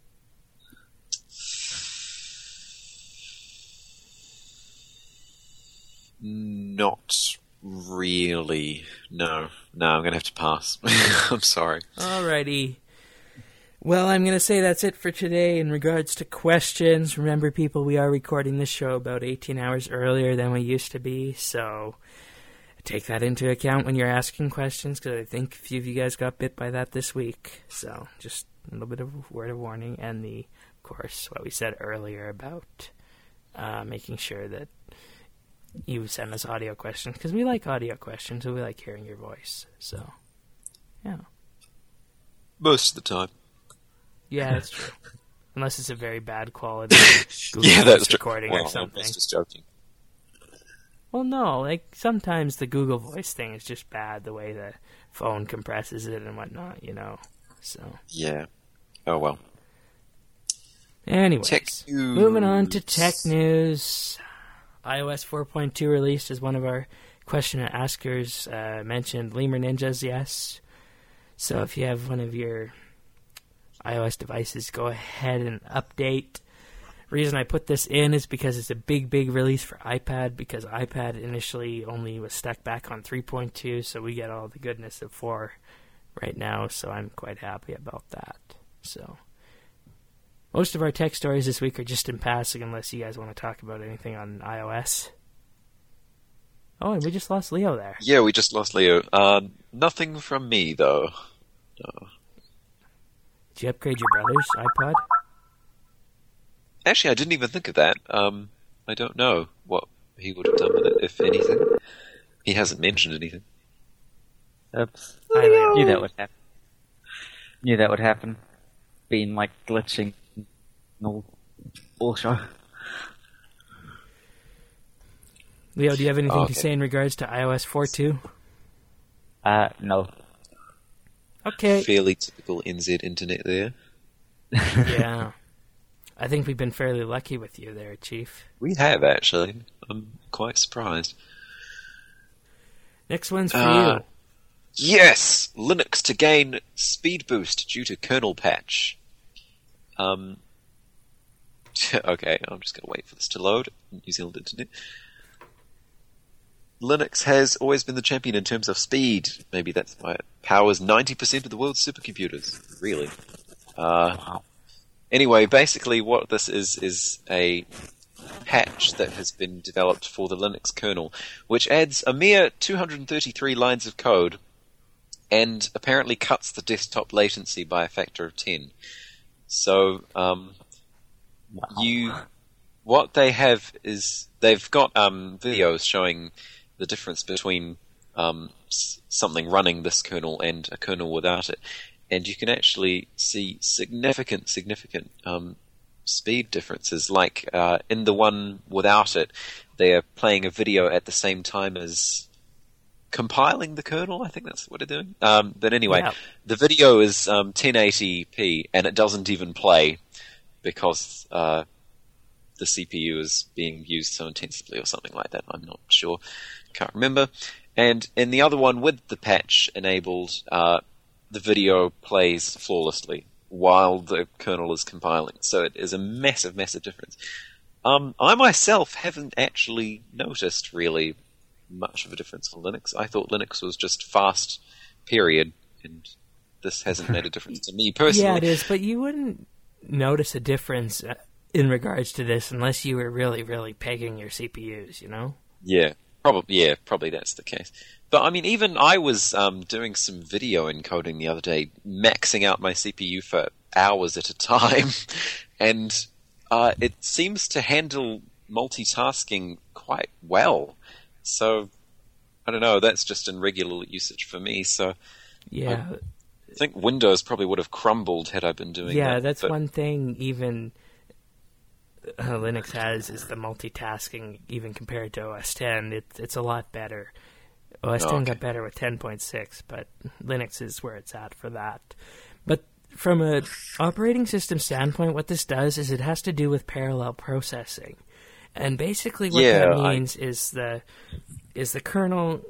Not really. No. No, I'm going to have to pass. I'm sorry. Alrighty. Well, I'm going to say that's it for today in regards to questions. Remember, people, we are recording this show about eighteen hours earlier than we used to be, so take that into account when you're asking questions, because I think a few of you guys got bit by that this week. So just a little bit of a word of warning, and the, of course, what we said earlier about uh, making sure that you send us audio questions, because we like audio questions, and we like hearing your voice. So, yeah. Most of the time. Yeah, that's true. Unless it's a very bad quality Google yeah, Voice that's true. recording Well, or something. I was just joking. Well, no, like sometimes the Google Voice thing is just bad, the way the phone compresses it and whatnot, you know. So, Yeah. Oh, well. anyways, Tech news. moving on to tech news. iOS four point two released, as one of our question and askers uh, mentioned. Lemur Ninjas, yes. So if you have one of your iOS devices, go ahead and update. Reason I put this in is because it's a big, big release for iPad, because iPad initially only was stuck back on three point two, so we get all the goodness of four right now, so I'm quite happy about that. So most of our tech stories this week are just in passing, unless you guys want to talk about anything on iOS. Oh, and we just lost Leo there. Yeah, we just lost Leo. Uh, nothing from me, though. No. Did you upgrade your brother's iPod? Actually, I didn't even think of that. Um, I don't know what he would have done with it, if anything. He hasn't mentioned anything. Oops. Hi, Leo. Knew that would happen. Knew that would happen. been like glitching all, all show. Leo, do you have anything Oh, to okay. say in regards to iOS four point two? Uh, no. Okay. Fairly typical N Z internet there. Yeah. I think we've been fairly lucky with you there, Chief. We have, actually. I'm quite surprised. Next one's for Uh, you. Yes! Linux to gain speed boost due to kernel patch. Um, okay, I'm just going to wait for this to load. New Zealand internet. Linux has always been the champion in terms of speed. Maybe that's why it powers ninety percent of the world's supercomputers. Really. Uh, anyway, basically what this is, is a patch that has been developed for the Linux kernel, which adds a mere two hundred thirty-three lines of code and apparently cuts the desktop latency by a factor of ten. So, um, you, what they have is, they've got um, videos showing the difference between um, s- something running this kernel and a kernel without it. And you can actually see significant, significant um, speed differences. Like uh, in the one without it, they are playing a video at the same time as compiling the kernel. I think that's what they're doing. Um, but anyway, Yeah. the video is um, ten eighty p, and it doesn't even play because uh, the C P U is being used so intensively or something like that. I'm not sure. Can't remember. And in the other one with the patch enabled, uh, the video plays flawlessly while the kernel is compiling. So it is a massive, massive difference. Um, I myself haven't actually noticed really much of a difference on Linux. I thought Linux was just fast, period, and this hasn't made a difference to me personally. Yeah, it is, but you wouldn't notice a difference uh, in regards to this unless you were really, really pegging your C P Us, you know? Yeah, probably. Yeah, probably that's the case. But I mean, even I was um, doing some video encoding the other day, maxing out my C P U for hours at a time, and uh, it seems to handle multitasking quite well. So I don't know. That's just in regular usage for me. So Yeah. I think Windows probably would have crumbled had I been doing that. Yeah, that's but- one thing even uh, Linux has is the multitasking, even compared to O S ten. It, it's a lot better. O S ten Oh, okay. got better with ten point six, but Linux is where it's at for that. But from a operating system standpoint, what this does is it has to do with parallel processing. And basically what Yeah, that I- means is the is the kernel,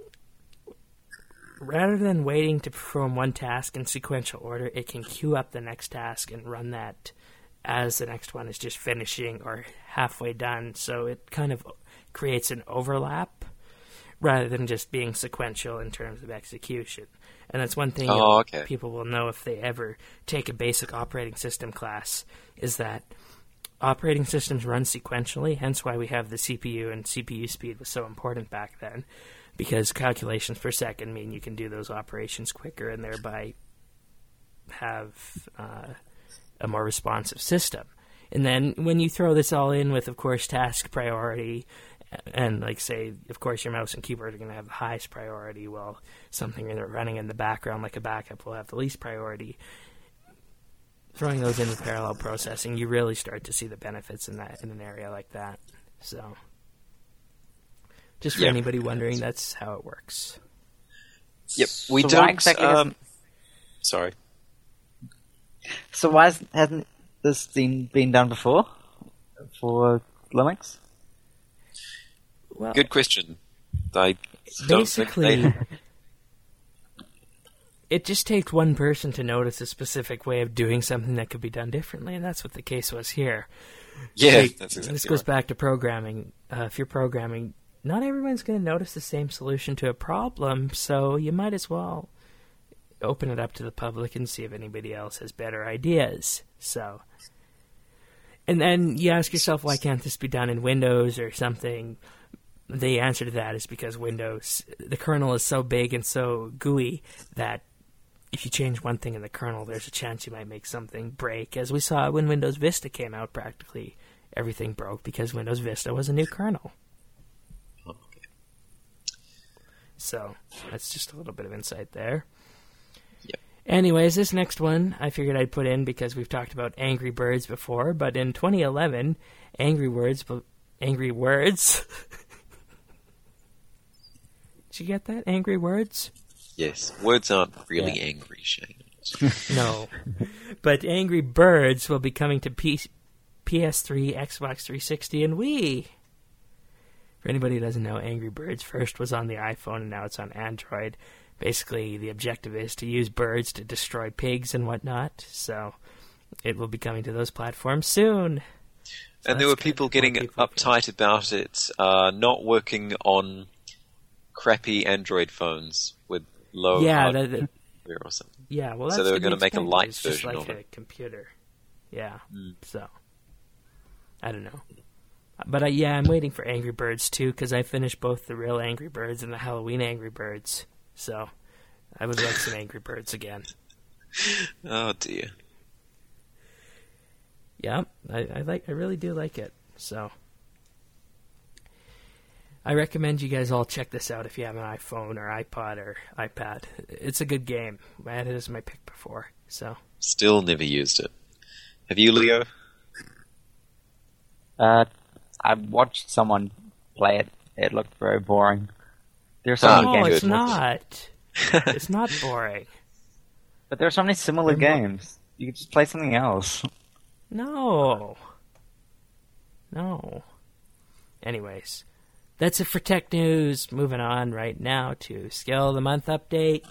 rather than waiting to perform one task in sequential order, it can queue up the next task and run that as the next one is just finishing or halfway done. So it kind of creates an overlap rather than just being sequential in terms of execution. And that's one thing Oh, you'll- okay. people will know if they ever take a basic operating system class, is that operating systems run sequentially, hence why we have the C P U, and C P U speed was so important back then, because calculations per second mean you can do those operations quicker and thereby have uh, a more responsive system. And then when you throw this all in with, of course, task priority, and like say, of course, your mouse and keyboard are going to have the highest priority, while something running in the background like a backup will have the least priority. Throwing those in with parallel processing, you really start to see the benefits in that in an area like that. So, just for Yeah. anybody wondering, that's how it works. Yep, we So why don't. exactly um, hasn't- sorry. So why has- hasn't this been been done before for Linux? Well, Good question. I don't think basically, they- it just takes one person to notice a specific way of doing something that could be done differently, and that's what the case was here. yeah, Like, that's exactly this goes right. back to programming. Uh, if you're programming, not everyone's going to notice the same solution to a problem, so you might as well open it up to the public and see if anybody else has better ideas. So, and then you ask yourself, why can't this be done in Windows or something? The answer to that is because Windows, the kernel is so big and so gooey that if you change one thing in the kernel, there's a chance you might make something break. As we saw when Windows Vista came out, practically everything broke because Windows Vista was a new kernel. Oh, okay. So that's just a little bit of insight there. Yep. Anyways, this next one I figured I'd put in because we've talked about Angry Birds before, but in twenty eleven, Angry Words, Angry Words. Did you get that? Angry Words? Yes, words aren't really Yeah. angry, Shane. No. But Angry Birds will be coming to P- P S three, Xbox three sixty, and Wii. For anybody who doesn't know, Angry Birds first was on the iPhone and now it's on Android. Basically, the objective is to use birds to destroy pigs and whatnot, so it will be coming to those platforms soon. So And there that's were good. people More getting people uptight about it uh, not working on crappy Android phones with low Yeah, hardware the, the, or something. yeah. Well, So that's they were to be gonna make a expected. light It's just version like of a it. computer. Yeah. Mm. So I don't know, but I, yeah, I'm waiting for Angry Birds too because I finished both the real Angry Birds and the Halloween Angry Birds. So I would like some Angry Birds again. Oh dear. Yeah, I, I like. I really do like it. So I recommend you guys all check this out if you have an iPhone or iPod or iPad. It's a good game. I had it as my pick before. So Still never used it. Have you, Leo? Uh, I watched someone play it. It looked very boring. There's so Ah, many no, games, it's not. It's not boring. but there are so many similar They're more- games. You could just play something else. No. No. Anyways, that's it for tech news. Moving on right now to Skill of the Month update.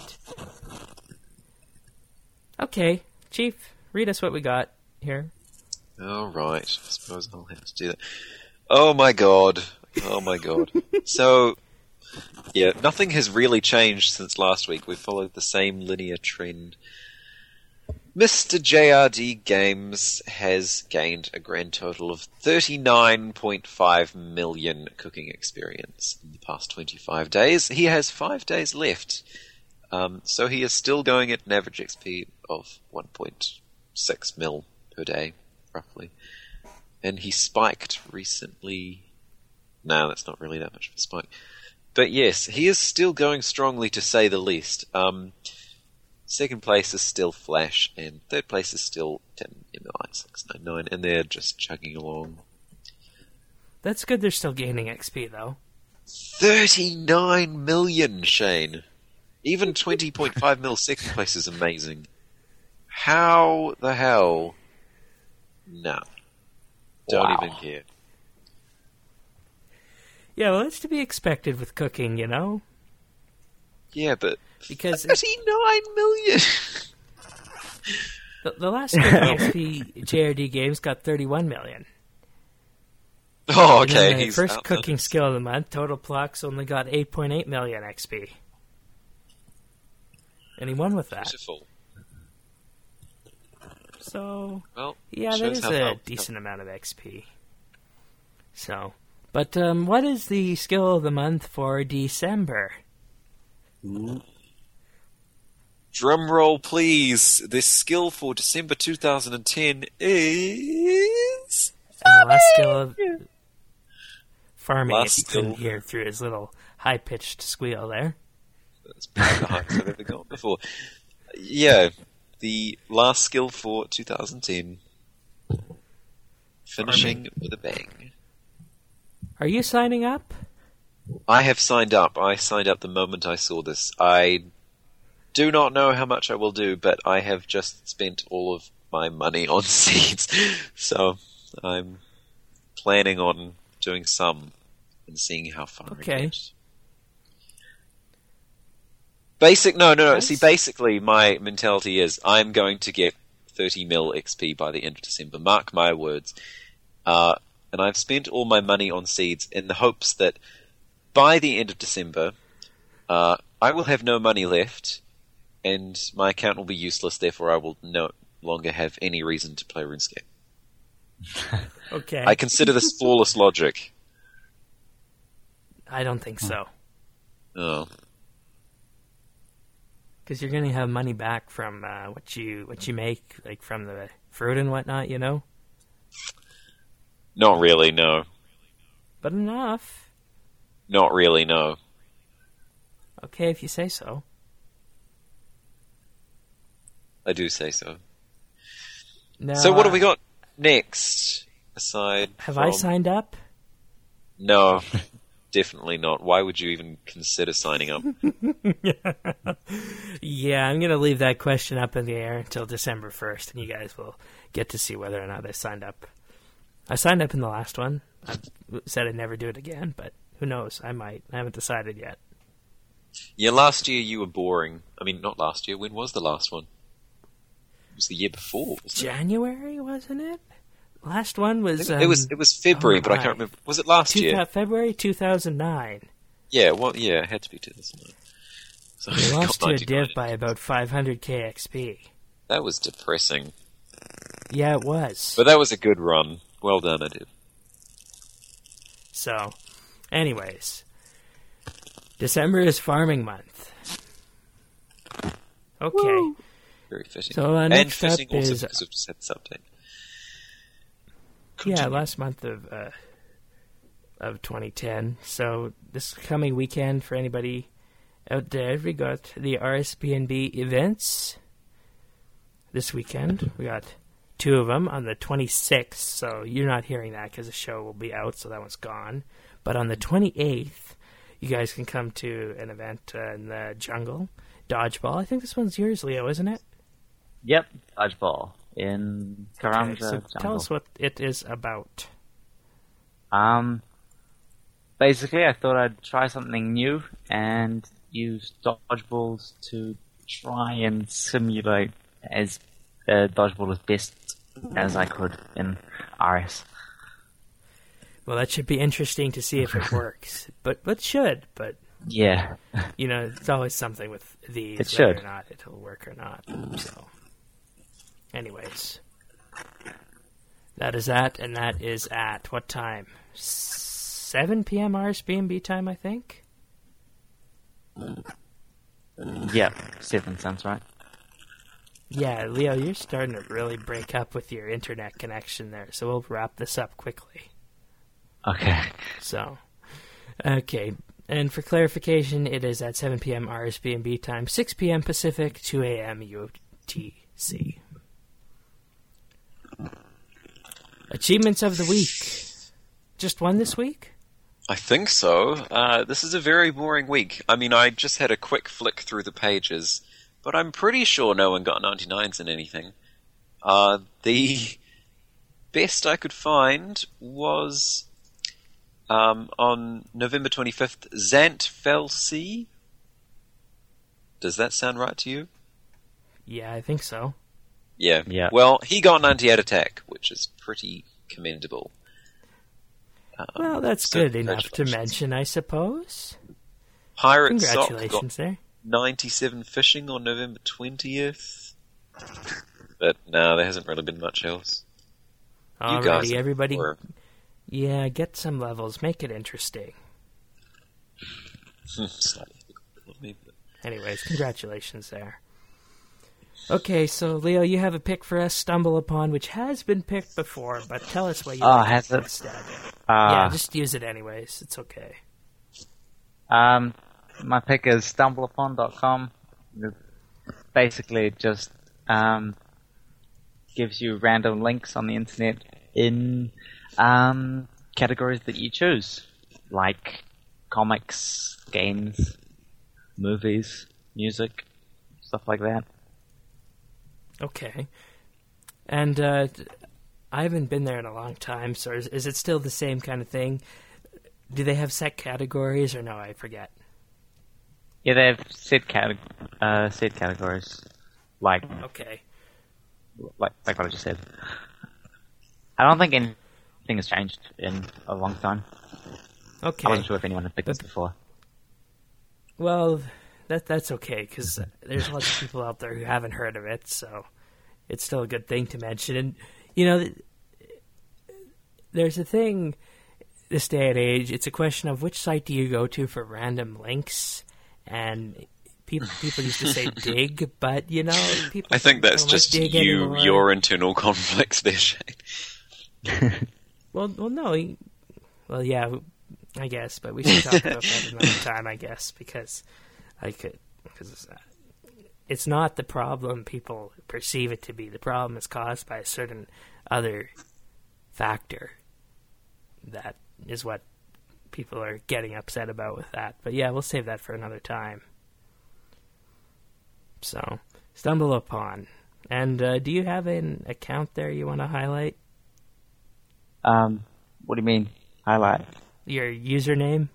Okay, Chief, read us what we got here. All right. I suppose I'll have to do that. Oh my god. Oh my god. So, yeah, nothing has really changed since last week. We followed the same linear trend. Mister J R D Games has gained a grand total of thirty-nine point five million cooking experience in the past twenty-five days. He has five days left. Um, so he is still going at an average X P of one point six mil per day, roughly. And he spiked recently. No, that's not really that much of a spike. But yes, he is still going strongly, to say the least. Um, second place is still Flash, and third place is still ten M L I six ninety-nine, and they're just chugging along. That's good they're still gaining X P, though. thirty-nine million, Shane! Even twenty point five mil second place is amazing. How the hell? No. Don't Wow. even care. Yeah, well, it's to be expected with cooking, you know? Yeah, but Because it- thirty-nine million! the, the last cooking X P J R D games got thirty-one million. Oh, And okay. then the He's first out cooking there. skill of the month, Total Plucks, only got eight point eight million X P. And he won with that. Beautiful. So, Well, yeah, that shows is how a far- decent amount of X P. So, but um, what is the skill of the month for December? Drum roll, please. This skill for December two thousand ten is And the last skill of farming, Last if you couldn't skill. hear through his little high-pitched squeal there. That's probably the highest I've ever got before. Yeah, the last skill for two thousand ten. Finishing with a bang. Are you signing up? I have signed up. I signed up the moment I saw this. I do not know how much I will do, but I have just spent all of my money on seeds. So I'm planning on doing some and seeing how far Okay. it goes. Basic, no, no, no. Nice. See, basically, my mentality is I'm going to get thirty mil X P by the end of December. Mark my words. Uh, and I've spent all my money on seeds in the hopes that by the end of December, uh, I will have no money left, and my account will be useless. Therefore, I will no longer have any reason to play RuneScape. Okay. I consider this flawless logic. I don't think so. Oh, Because you're going to have money back from uh, what you what you make, like from the fruit and whatnot, you know? not really. No, But enough. not really. No. Okay, if you say so. I do say so. Now, So what have we uh, got next? Aside Have from... I signed up? No, definitely not. Why would you even consider signing up? Yeah, I'm going to leave that question up in the air until December first, and you guys will get to see whether or not I signed up. I signed up in the last one. I said I'd never do it again, but who knows? I might. I haven't decided yet. Yeah, last year you were boring. I mean, not last year. When was the last one? It was the year before, wasn't it? January, wasn't it? Last one was... Um, it was it was February, oh but I my. can't remember. Was it last two, year? February two thousand nine. Yeah, well, yeah, it had to be two thousand nine. So We I lost got to a ninety-nine. div by about five hundred K X P. That was depressing. Yeah, it was. But that was a good run. Well done, I did. So, anyways, December is farming month. Okay. Very fitting. So, uh, and next up fitting also is- because we've just had this update. Yeah, Continue. last month of uh, of twenty ten. So this coming weekend, for anybody out there, we got the R S B N B events. This weekend, we got two of them on the twenty-sixth. So you're not hearing that because the show will be out, so that one's gone. But on the twenty-eighth, you guys can come to an event uh, in the jungle, dodgeball. I think this one's yours, Leo, isn't it? Yep, dodgeball in Karamja Okay, so Jungle. tell us what it is about. Um, basically, I thought I'd try something new and use dodgeballs to try and simulate as uh, dodgeball as best as I could in R S. Well, that should be interesting to see if it works. But but should. But, Yeah. you know, it's always something with these, It whether should. or not it'll work or not. So, anyways. That is that, and that is at what time? seven p.m. R S B N B time, I think? Yep, seven sounds right. Yeah, Leo, you're starting to really break up with your internet connection there, so we'll wrap this up quickly. Okay. So, okay. And for clarification, it is at seven p.m. R S B N B time, six p.m. Pacific, two a.m. U T C. Achievements of the week. Just one this week? I think so. Uh, this is a very boring week. I mean, I just had a quick flick through the pages, but I'm pretty sure no one got ninety-nines in anything. Uh, the best I could find was um, on November twenty-fifth, Zant Felsi. Does that sound right to you? Yeah, I think so. Yeah. Yeah. Well, he got ninety-eight attack, which is pretty commendable. Um, Well, that's so good enough to congratulations. mention, I suppose. Pirate Sock got Congratulations there. ninety-seven fishing on November twentieth. But no, there hasn't really been much else. You guys Alrighty, everybody. were- Yeah, get some levels. Make it interesting. Slightly difficult for me, but- Anyways, congratulations there. Okay, so Leo, you have a pick for us, Stumble Upon, which has been picked before, but tell us what you Oh, like has it? instead. Uh, yeah, just use it anyways. It's okay. Um, my pick is stumble upon dot com. Basically, it just um, gives you random links on the internet in um, categories that you choose, like comics, games, movies, music, stuff like that. Okay. And uh, I haven't been there in a long time, so is, is it still the same kind of thing? Do they have set categories, or no? I forget. Yeah, they have set, cate- uh, set categories, like Okay. like like what I just said. I don't think anything has changed in a long time. Okay. I wasn't sure if anyone had picked this before. Well, that that's okay, because there's lots of people out there who haven't heard of it, so it's still a good thing to mention. And, you know, th- there's a thing this day and age, it's a question of which site do you go to for random links, and people people used to say dig, but, you know, people I think that's don't like just dig you, anymore. your internal conflicts there, Shane. Well, well, no, he- well, yeah, I guess, but we should talk about that another time, I guess, because I could, because uh, it's not the problem people perceive it to be. The problem is caused by a certain other factor. That is what people are getting upset about with that. But yeah, we'll save that for another time. So, Stumble Upon. And uh, do you have an account there you want to highlight? Um, what do you mean? Highlight? Your username?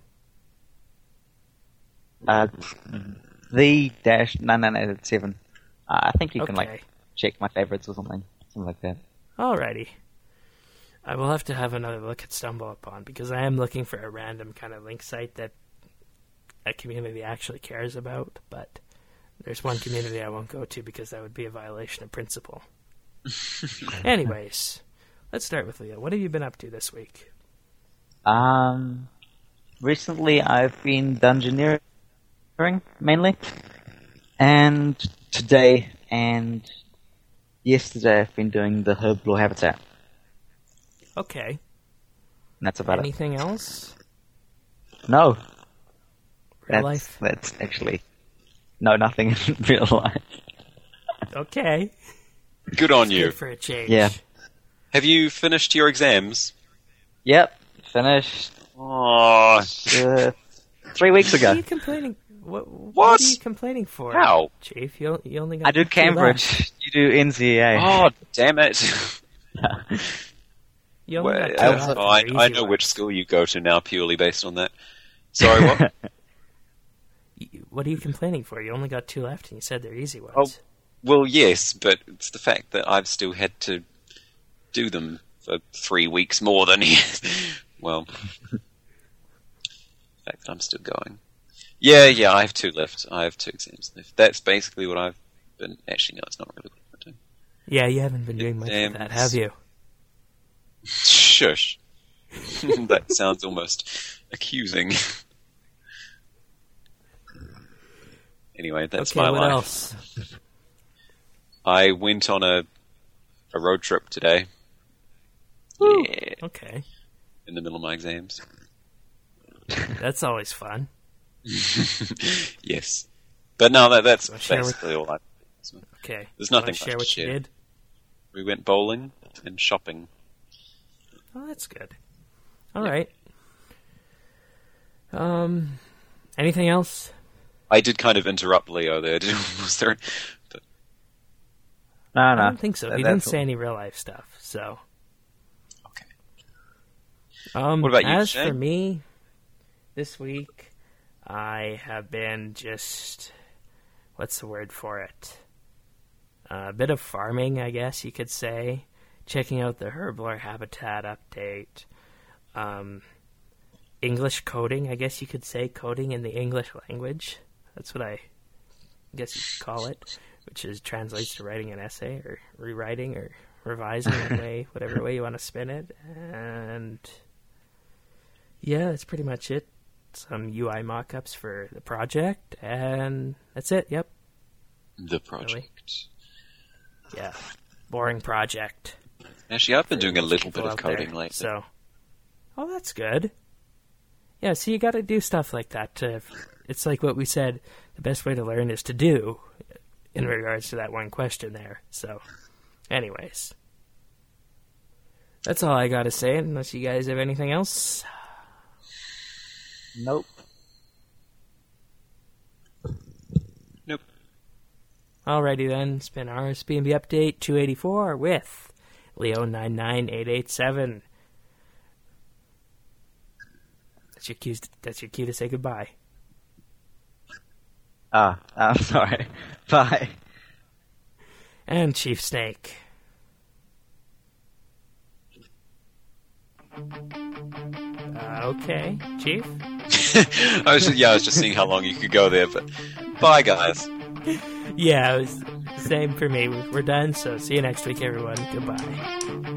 Uh, the dash nine nine eight eight seven. Uh, I think you can Okay. like check my favorites or something, something like that. Alrighty. I will have to have another look at Stumble Upon, because I am looking for a random kind of link site that a community actually cares about, but there's one community I won't go to because that would be a violation of principle. Anyways, let's start with Leo. What have you been up to this week? Um, recently I've been dungeoneering mainly, and today and yesterday I've been doing the Herblore habitat. Okay. And that's about Anything else? it. No, Real that's life? that's actually no nothing in real life. Okay. Good on you. Good for a change. Yeah. Have you finished your exams? Yep, finished Oh, uh, three weeks What ago. are you complaining? What, what? What? are you complaining for? How? Chief, you, you only got I do two left. Cambridge. You do N C A A. oh, damn it! You only Well, got two that's left. fine. They're I easy know ones. which school you go to now purely based on that. Sorry, what? You- What are you complaining for? You only got two left, and you said they're easy ones. Oh. Well, yes, but it's the fact that I've still had to do them for three weeks more than he is. Well, the fact that I'm still going. Yeah, yeah, I have two left. I have two exams left. That's basically what I've been... Actually, no, it's not really what I've been doing. Yeah, you haven't been doing much of that, Exams. have you? Shush. That sounds almost accusing. Anyway, that's okay, my what life. else? I went on a a road trip today. Yeah, Okay, in the middle of my exams. that's always fun. Yes, but no, that that's Wanna share with- basically all I. Okay, There's You wanna nothing share much what to you share. did. We went bowling and shopping. Oh, that's good. All right. Um, anything else? I did kind of interrupt Leo there. Did, was there? But No, no. I don't think so. That- He didn't that's say all. any real life stuff. So, okay. um, What about you, as Shane? for me, this week I have been just what's the word for it? Uh, a bit of farming, I guess you could say. Checking out the Herblore habitat update. Um, English coding, I guess you could say, coding in the English language. That's what I guess you could call it, which is translates to writing an essay or rewriting or revising in a way, whatever way you want to spin it. And yeah, that's pretty much it. Some U I mock-ups for the project, and that's it. Yep. The project. Yeah. Boring project. Actually, I've been for doing a most little bit people of out there, coding lately. So, oh, that's good. Yeah, so you got to do stuff like that. To, it's like what we said. The best way to learn is to do, in regards to that one question there. So, anyways, that's all I got to say. Unless you guys have anything else. Nope. Nope. Alrighty then, it's been R S B N B Update two eighty-four with Leo nine nine eight eight seven. That's your cue. That's your cue to say goodbye. Ah, I'm sorry. Bye. And Chief Snake. Uh, okay, Chief. I was just, yeah, I was just seeing how long you could go there, but bye, guys. Yeah, it was same for me. We're done, so see you next week, everyone. Goodbye.